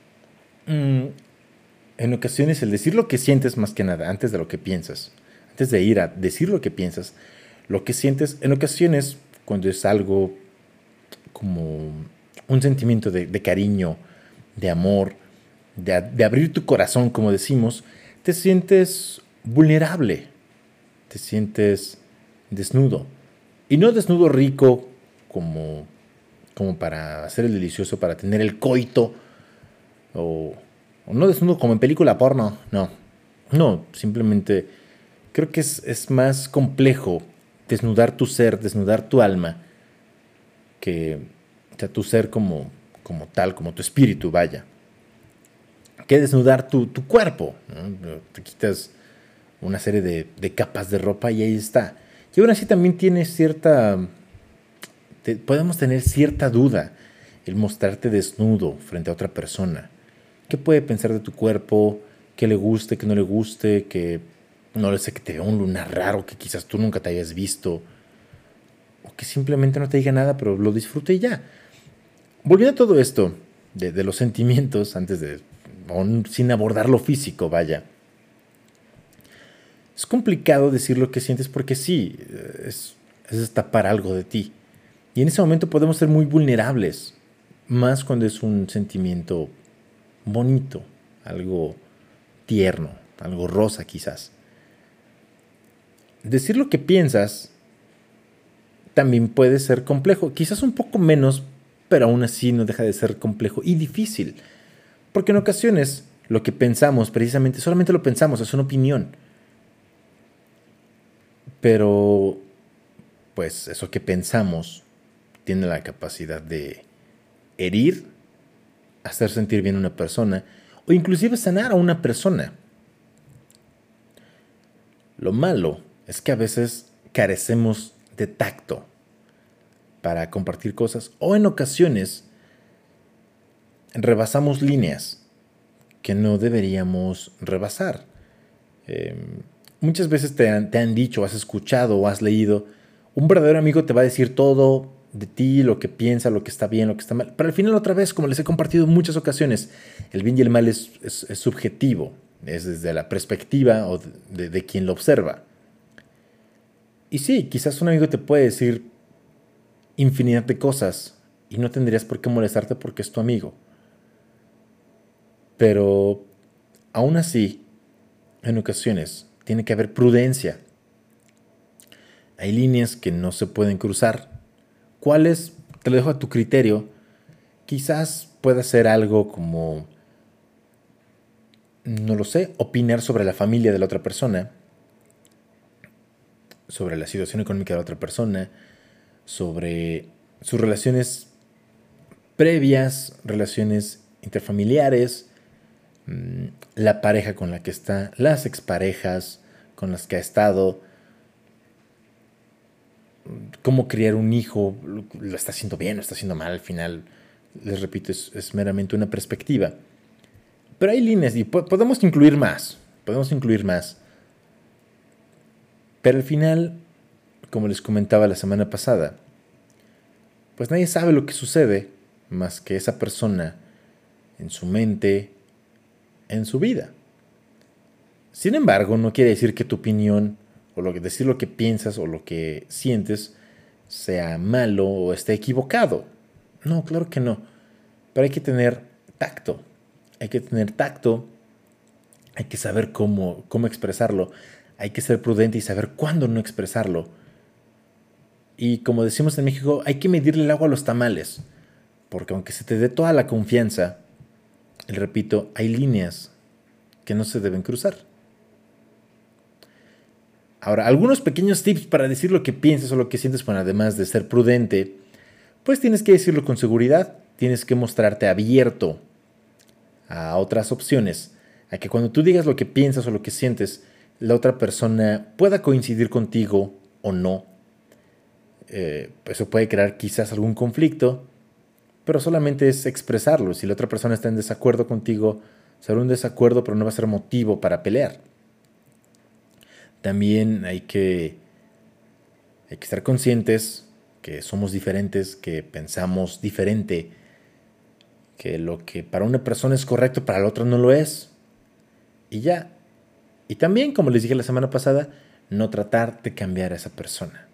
en ocasiones el decir lo que sientes más que nada, antes de lo que piensas, antes de ir a decir lo que piensas, lo que sientes, en ocasiones, cuando es algo como un sentimiento de cariño, de amor, de abrir tu corazón, como decimos, te sientes vulnerable, te sientes desnudo. Y no desnudo rico como para hacer el delicioso, para tener el coito, o no desnudo como en película porno, no, simplemente creo que es más complejo desnudar tu ser, desnudar tu alma, o sea, tu ser como tal, como tu espíritu, vaya, que desnudar tu cuerpo, ¿no? Te quitas una serie de capas de ropa y ahí está. Y aún así también tiene podemos tener cierta duda el mostrarte desnudo frente a otra persona. ¿Qué puede pensar de tu cuerpo? ¿Qué le guste, qué no le guste? Que no le sé, que te vea un lunar raro que quizás tú nunca te hayas visto. O que simplemente no te diga nada, pero lo disfrute y ya. Volviendo a todo esto de los sentimientos, sin abordar lo físico, vaya. Es complicado decir lo que sientes porque sí, es destapar algo de ti. Y en ese momento podemos ser muy vulnerables, más cuando es un sentimiento bonito, algo tierno, algo rosa quizás. Decir lo que piensas también puede ser complejo, quizás un poco menos, pero aún así no deja de ser complejo y difícil. Porque en ocasiones lo que pensamos precisamente solamente lo pensamos, es una opinión. Pero pues eso que pensamos tiene la capacidad de herir, hacer sentir bien a una persona o inclusive sanar a una persona. Lo malo es que a veces carecemos de tacto para compartir cosas o en ocasiones rebasamos líneas que no deberíamos rebasar. Muchas veces te han dicho, has escuchado o has leído, un verdadero amigo te va a decir todo de ti, lo que piensa, lo que está bien, lo que está mal. Pero al final otra vez, como les he compartido en muchas ocasiones, el bien y el mal es subjetivo, es desde la perspectiva o de quien lo observa. Y sí, quizás un amigo te puede decir infinidad de cosas y no tendrías por qué molestarte porque es tu amigo. Pero aún así, en ocasiones, tiene que haber prudencia. Hay líneas que no se pueden cruzar. ¿Cuáles? Te lo dejo a tu criterio. Quizás pueda ser algo como, no lo sé, opinar sobre la familia de la otra persona, sobre la situación económica de la otra persona, sobre sus relaciones previas, relaciones interfamiliares, la pareja con la que está, las exparejas con las que ha estado, cómo criar un hijo, lo está haciendo bien, lo está haciendo mal. Al final, les repito, es meramente una perspectiva. Pero hay líneas y podemos incluir más. Pero al final, como les comentaba la semana pasada, pues nadie sabe lo que sucede más que esa persona en su mente, en su vida. Sin embargo, no quiere decir que tu opinión o decir lo que piensas o lo que sientes sea malo o esté equivocado. No, claro que no. Pero hay que tener tacto. Hay que saber cómo expresarlo. Hay que ser prudente y saber cuándo no expresarlo. Y como decimos en México, hay que medirle el agua a los tamales. Porque aunque se te dé toda la confianza, repito, hay líneas que no se deben cruzar. Ahora, algunos pequeños tips para decir lo que piensas o lo que sientes, bueno, además de ser prudente, pues tienes que decirlo con seguridad, tienes que mostrarte abierto a otras opciones, a que cuando tú digas lo que piensas o lo que sientes, la otra persona pueda coincidir contigo o no. Eso puede crear quizás algún conflicto, pero solamente es expresarlo. Si la otra persona está en desacuerdo contigo, será un desacuerdo, pero no va a ser motivo para pelear. También hay que estar conscientes que somos diferentes, que pensamos diferente, que lo que para una persona es correcto, para la otra no lo es. Y ya. Y también, como les dije la semana pasada, no tratar de cambiar a esa persona.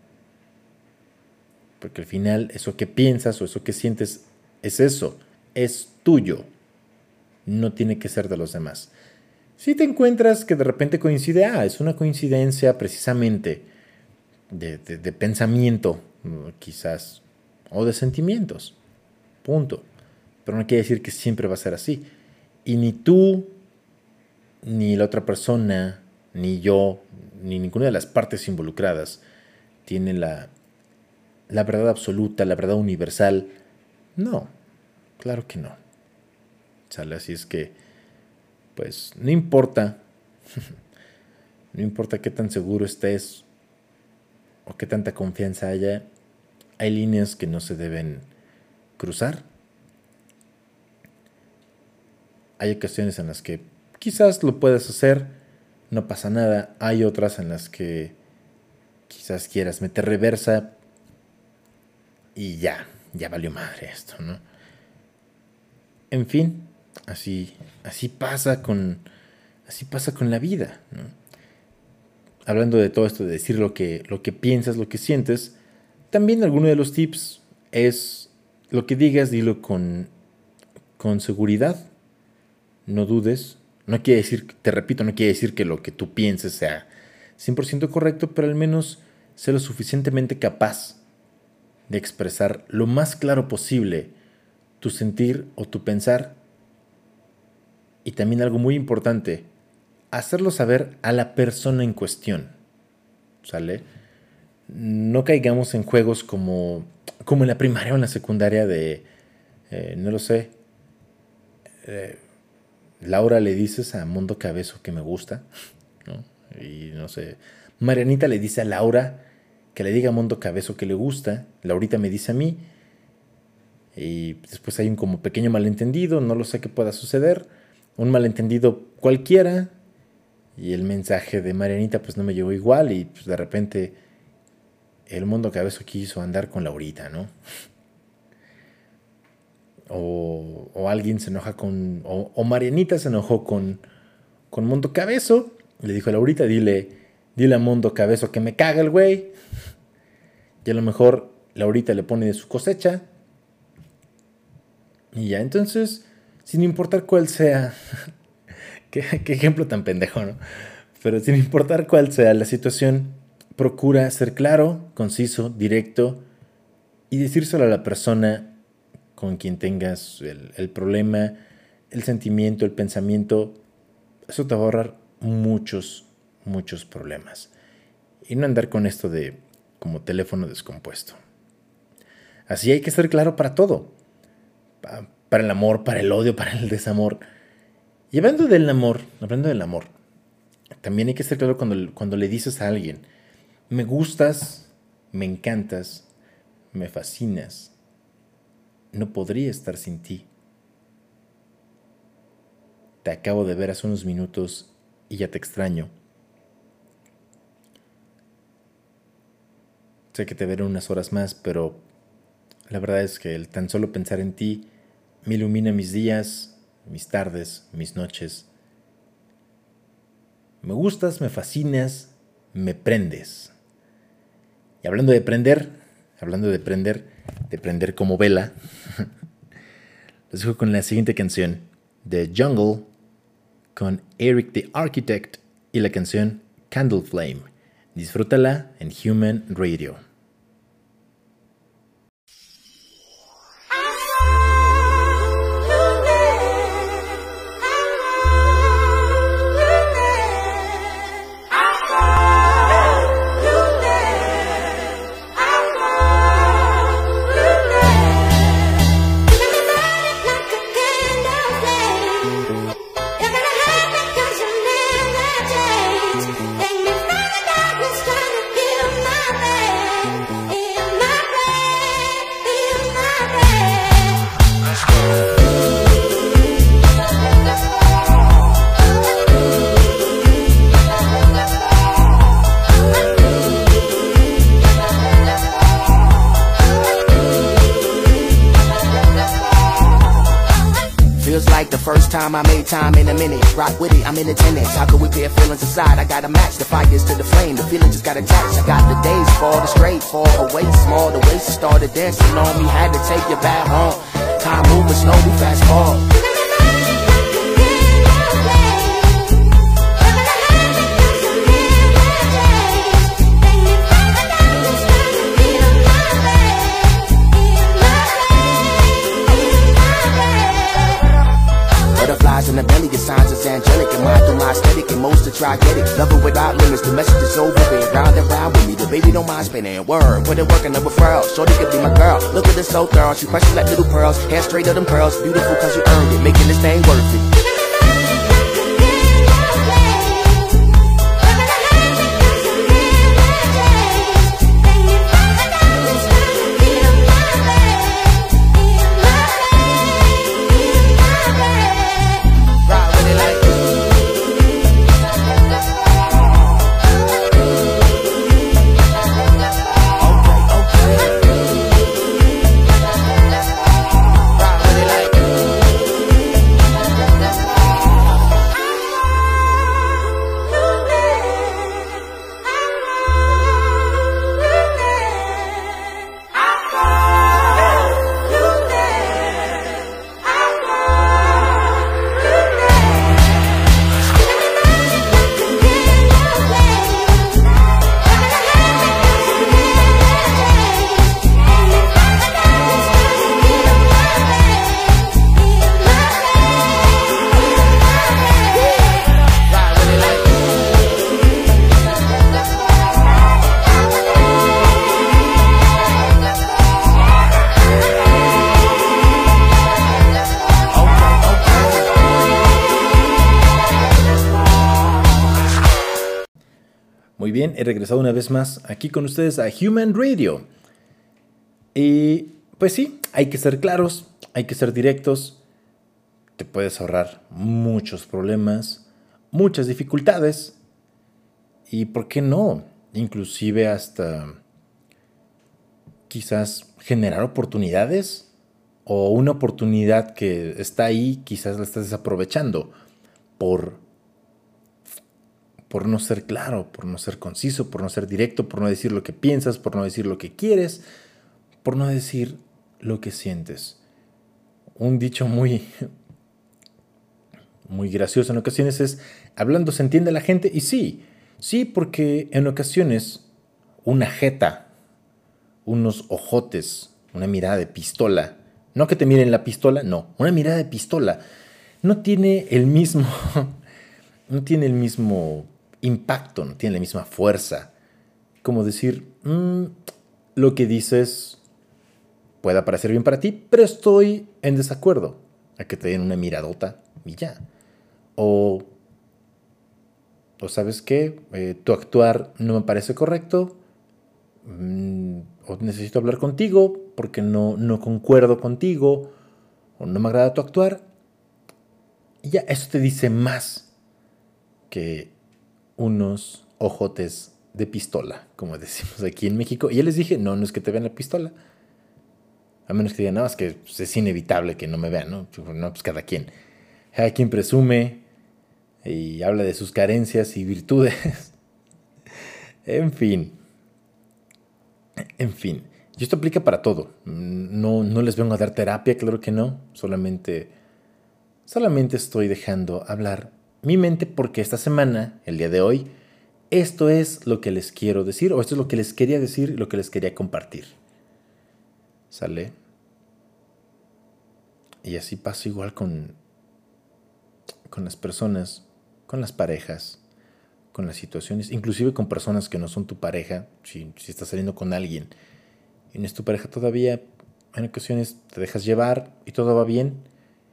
Porque al final eso que piensas o eso que sientes es eso, es tuyo. No tiene que ser de los demás. Si te encuentras que de repente coincide, es una coincidencia precisamente de pensamiento, quizás, o de sentimientos, punto. Pero no quiere decir que siempre va a ser así. Y ni tú, ni la otra persona, ni yo, ni ninguna de las partes involucradas tiene la verdad absoluta, la verdad universal. No, claro que no. ¿Sale? Así es que, pues, no importa, no importa qué tan seguro estés o qué tanta confianza haya, hay líneas que no se deben cruzar. Hay ocasiones en las que quizás lo puedes hacer, no pasa nada. Hay otras en las que quizás quieras meter reversa y ya valió madre esto, ¿no? En fin, así pasa con la vida, ¿no? Hablando de todo esto, de decir lo que piensas, lo que sientes, también alguno de los tips es lo que digas, dilo con seguridad. No dudes. No quiere decir, te repito, no quiere decir que lo que tú pienses sea 100% correcto, pero al menos sé lo suficientemente capaz de expresar lo más claro posible tu sentir o tu pensar. Y también algo muy importante, hacerlo saber a la persona en cuestión. ¿Sale? No caigamos en juegos como en la primaria o en la secundaria de, no lo sé, Laura le dices a Mundo Cabezo que me gusta, ¿no? Y no sé, Marianita le dice a Laura que le diga a Mundo Cabezo que le gusta, Laurita me dice a mí, y después hay un como pequeño malentendido, no lo sé qué pueda suceder, un malentendido cualquiera, y el mensaje de Marianita pues no me llegó igual, y pues de repente el Mundo Cabezo quiso andar con Laurita, ¿no? O alguien se enoja o Marianita se enojó con Mundo Cabezo, le dijo a Laurita, dile a Mundo Cabezo que me caga el güey, y a lo mejor Laurita le pone de su cosecha, y ya, entonces, sin importar cuál sea, qué ejemplo tan pendejo, ¿no? Pero sin importar cuál sea la situación, procura ser claro, conciso, directo, y decírselo a la persona con quien tengas el problema, el sentimiento, el pensamiento. Eso te va a ahorrar muchos problemas. Y no andar con esto de como teléfono descompuesto. Así hay que ser claro para todo. Para el amor, para el odio, para el desamor. Y hablando del amor, también hay que ser claro cuando le dices a alguien, me gustas, me encantas, me fascinas. No podría estar sin ti. Te acabo de ver hace unos minutos y ya te extraño. Sé que te veré unas horas más, pero la verdad es que el tan solo pensar en ti me ilumina mis días, mis tardes, mis noches. Me gustas, me fascinas, me prendes. Y hablando de prender como vela, los dejo con la siguiente canción de Jungle con Eric the Architect y la canción Candle Flame. Disfrútala en Human Radio. Feels like the first time I made time in a minute. Rock with it, I'm in attendance. How could we pair feelings aside? I gotta match the fires to the flame. The feeling just got attached. I got the days fall the straight, fall away small. The waist started dancing on me. Had to take you back home. Time moving slow, we fast forward. Butterflies in the belly, your signs is angelic. And mine through my aesthetic, and most to try get it. Love it without limits, the message is over there. Round and round with me, the baby don't mind spinning. Word, put it working up a furl. Shorty could be my girl. Look at this so girl, she precious like little pearls. Hair straight of them pearls, beautiful cause you earned it. Making this thing worth it. Muy bien, he regresado una vez más aquí con ustedes a Human Radio. Y pues sí, hay que ser claros, hay que ser directos. Te puedes ahorrar muchos problemas, muchas dificultades. Y ¿por qué no? Inclusive hasta quizás generar oportunidades, o una oportunidad que está ahí, quizás la estás desaprovechando por no ser claro, por no ser conciso, por no ser directo, por no decir lo que piensas, por no decir lo que quieres, por no decir lo que sientes. Un dicho muy gracioso en ocasiones es: hablando se entiende la gente. Y sí, porque en ocasiones una jeta, unos ojotes, una mirada de pistola, no que te miren la pistola, no, una mirada de pistola no tiene el mismo impacto, no tiene la misma fuerza. Como decir, lo que dices puede parecer bien para ti, pero estoy en desacuerdo. A que te den una miradota y ya. O ¿sabes qué? Tu actuar no me parece correcto. O necesito hablar contigo porque no concuerdo contigo. O no me agrada tu actuar. Y ya, eso te dice más que unos ojotes de pistola, como decimos aquí en México. Y ya les dije, no es que te vean la pistola. A menos que digan, no, es que es inevitable que no me vean, ¿no? No, pues cada quien presume y habla de sus carencias y virtudes. En fin. Y esto aplica para todo. No les vengo a dar terapia, claro que no. Solamente estoy dejando hablar mi mente, porque esta semana, el día de hoy, esto es lo que les quiero decir, o esto es lo que les quería decir y lo que les quería compartir. ¿Sale? Y así pasa igual con las personas, con las parejas, con las situaciones, inclusive con personas que no son tu pareja. Si estás saliendo con alguien y no es tu pareja todavía, en ocasiones te dejas llevar y todo va bien.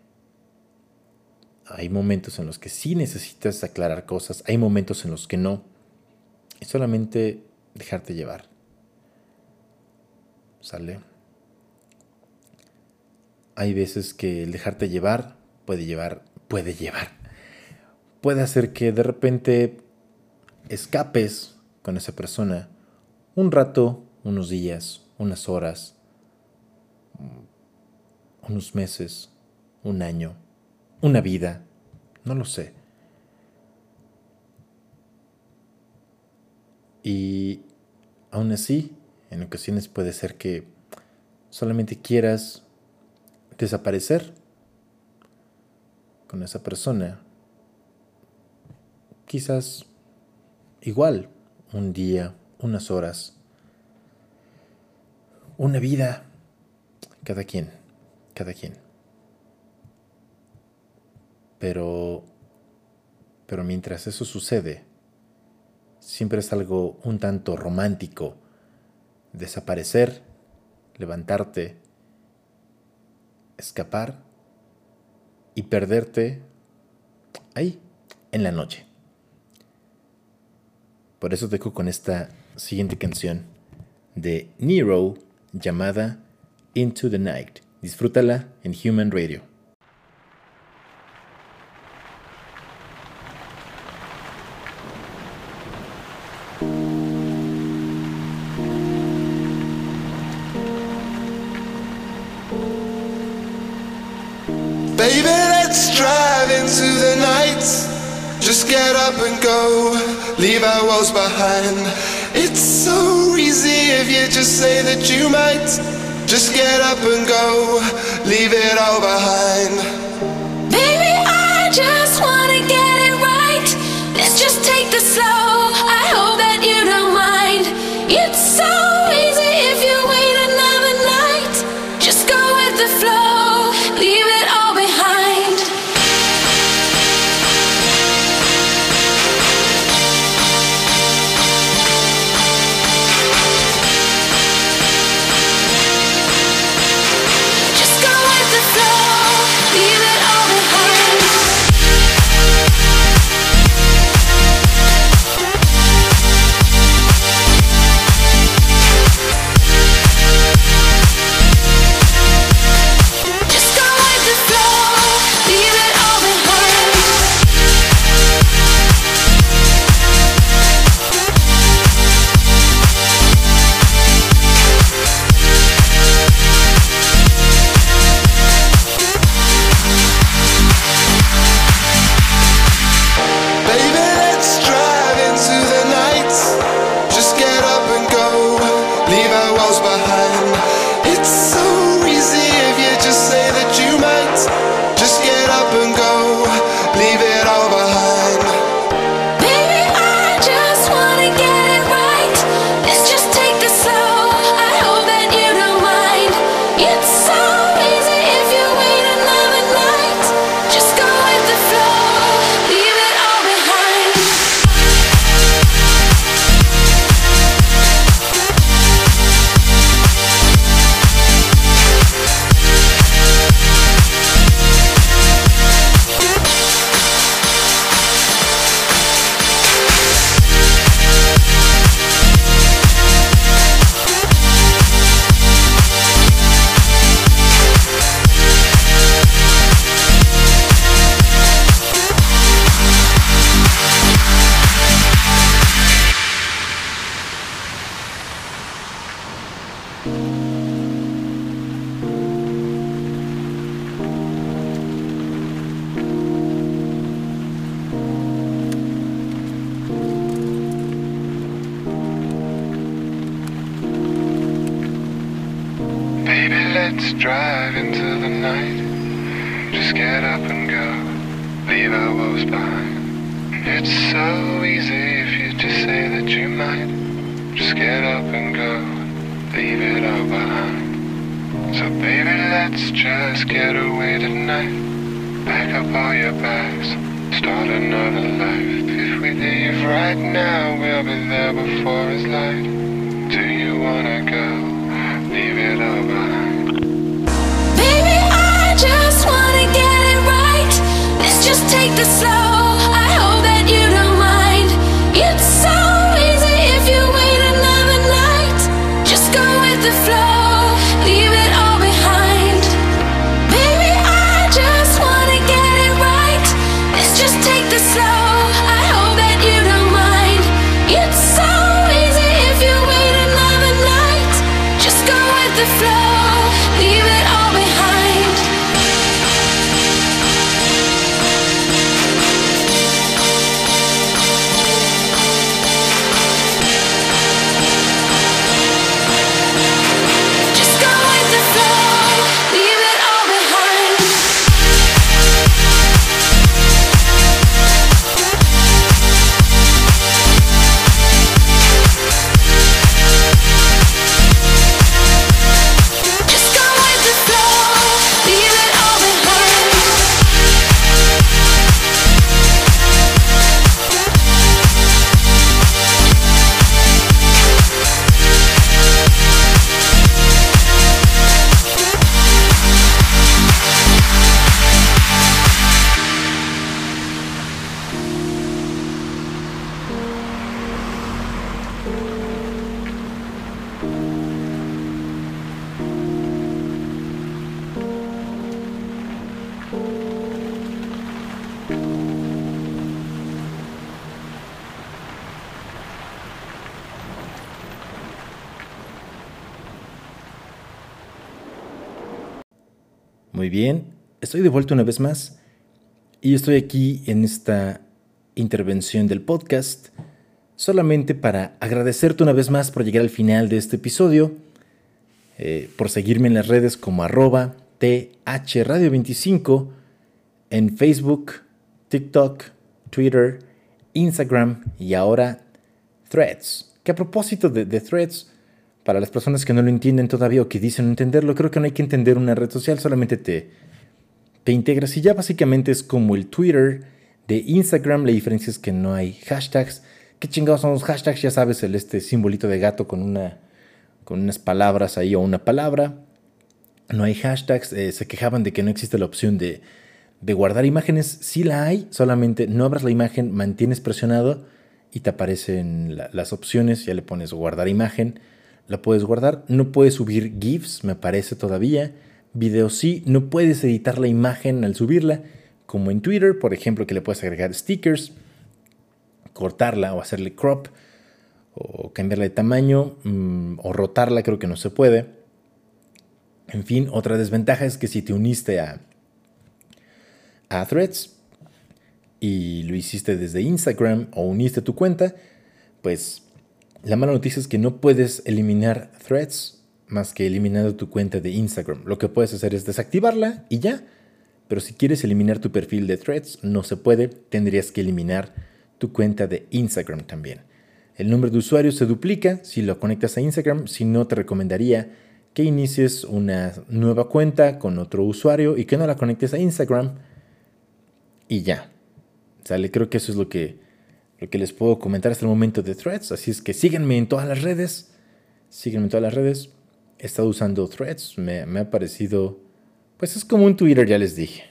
Hay momentos en los que sí necesitas aclarar cosas, hay momentos en los que no. Y solamente dejarte llevar. ¿Sale? hay veces que el dejarte llevar puede hacer que de repente escapes con esa persona un rato, unos días, unas horas, unos meses, un año, una vida, no lo sé. Y aún así, en ocasiones puede ser que solamente quieras desaparecer con esa persona. Quizás igual, un día, unas horas, una vida, cada quien. Pero mientras eso sucede, siempre es algo un tanto romántico. Desaparecer, levantarte, escapar y perderte ahí, en la noche. Por eso te dejo con esta siguiente canción de Nero llamada Into the Night. Disfrútala en Human Radio. Baby, let's drive into the night. Just get up and go, leave our woes behind. It's so easy if you just say that you might. Just get up and go, leave it all behind. Baby, I just wanna get it right. Let's just take this slow, I hope that you don't mind. It's so easy if you wait another night. Just go with the flow, leave it all behind. Just go with the flow, leave it all behind. Just go with the flow, leave it all behind. Baby, let's drive into the night. Just get up and go, leave our woes behind. It's so easy if you just say that you might. Just get up and go, leave it all behind. Baby, I just wanna get it right. Let's just take this slow, I hope that you don't mind. It's so easy if you wait another night. Just go with the flow, leave it all behind. Baby, let's drive into the night. Just get up and go, leave our woes behind. It's so easy if you just say that you might. Just get up and go, leave it all behind. So baby, let's just get away tonight. Pack up all your bags, start another life. If we leave right now, we'll be there before it's light. Do you wanna go? Leave it all behind. Baby, I just wanna get it right. Let's just take this slow, I hope that you don't mind. It's so easy if you wait another night. Just go with the flow, leave it all behind. Muy bien, estoy de vuelta una vez más y estoy aquí en esta intervención del podcast solamente para agradecerte una vez más por llegar al final de este episodio, por seguirme en las redes como @thradio25 en Facebook, TikTok, Twitter, Instagram y ahora Threads. Que a propósito de Threads, para las personas que no lo entienden todavía o que dicen no entenderlo, creo que no hay que entender una red social, solamente te integras y ya básicamente es como el Twitter de Instagram. La diferencia es que no hay hashtags. ¿Qué chingados son los hashtags? Ya sabes, este simbolito de gato con unas palabras ahí o una palabra. No hay hashtags. Se quejaban de que no existe la opción de guardar imágenes. Sí la hay, solamente no abras la imagen, mantienes presionado y te aparecen las opciones. Ya le pones guardar imagen. La puedes guardar, no puedes subir GIFs, me parece todavía. Videos sí, no puedes editar la imagen al subirla, como en Twitter, por ejemplo, que le puedes agregar stickers, cortarla o hacerle crop, o cambiarle de tamaño, o rotarla, creo que no se puede. En fin, otra desventaja es que si te uniste a Threads y lo hiciste desde Instagram o uniste tu cuenta, pues la mala noticia es que no puedes eliminar Threads más que eliminando tu cuenta de Instagram. Lo que puedes hacer es desactivarla y ya. Pero si quieres eliminar tu perfil de Threads, no se puede. Tendrías que eliminar tu cuenta de Instagram también. El nombre de usuario se duplica si lo conectas a Instagram. Si no, te recomendaría que inicies una nueva cuenta con otro usuario y que no la conectes a Instagram. Y ya. ¿Sale? Creo que eso es lo que les puedo comentar hasta el momento de Threads. Así es que síganme en todas las redes. Síganme en todas las redes. He estado usando Threads. Me ha parecido... Pues es como un Twitter, ya les dije.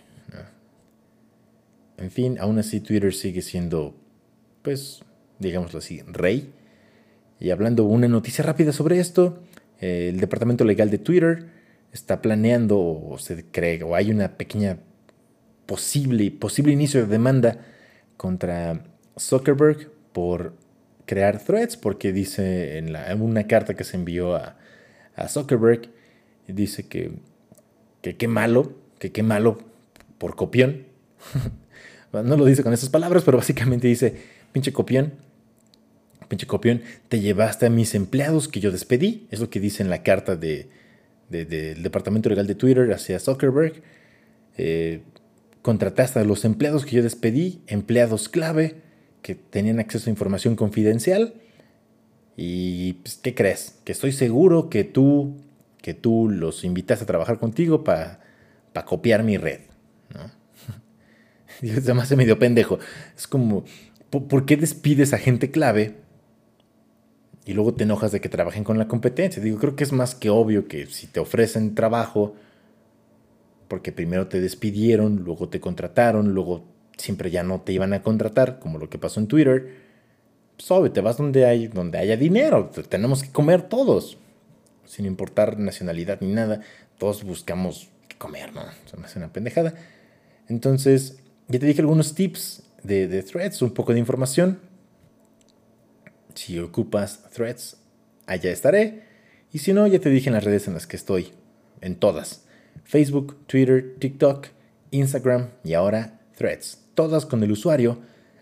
En fin, aún así Twitter sigue siendo, pues, digámoslo así, rey. Y hablando una noticia rápida sobre esto, el departamento legal de Twitter está planeando, o se cree, o hay una pequeña posible inicio de demanda contra Zuckerberg por crear Threads, porque dice en una carta que se envió a Zuckerberg, dice que qué malo por copión. No lo dice con esas palabras, pero básicamente dice, pinche copión, te llevaste a mis empleados que yo despedí. Es lo que dice en la carta del departamento legal de Twitter hacia Zuckerberg. Contrataste a los empleados que yo despedí, empleados clave, que tenían acceso a información confidencial. Y pues, ¿qué crees? Que estoy seguro que tú los invitaste a trabajar contigo para copiar mi red, ¿no? Digo, se me hace medio pendejo. Es como, ¿por qué despides a gente clave y luego te enojas de que trabajen con la competencia? Digo, creo que es más que obvio que si te ofrecen trabajo, porque primero te despidieron, luego te contrataron, luego siempre ya no te iban a contratar, como lo que pasó en Twitter, pues obvio, te vas donde haya dinero. Tenemos que comer todos, sin importar nacionalidad ni nada. Todos buscamos qué comer, ¿no? Se me hace una pendejada. Entonces, ya te dije algunos tips de Threads, un poco de información. Si ocupas Threads, allá estaré. Y si no, ya te dije en las redes en las que estoy, en todas. Facebook, Twitter, TikTok, Instagram y ahora Threads. Todas con el usuario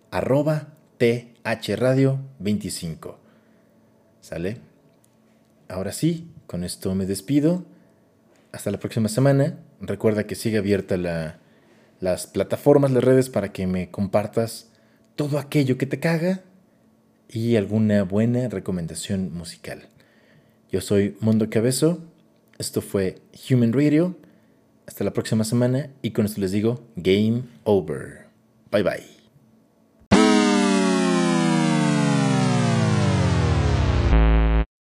@thradio25. ¿Sale? Ahora sí, con esto me despido. Hasta la próxima semana. Recuerda que sigue abierta las plataformas, las redes, para que me compartas todo aquello que te caga y alguna buena recomendación musical. Yo soy Mondo Cabezo. Esto fue Human Radio. Hasta la próxima semana y con esto les digo Game Over. Bye bye.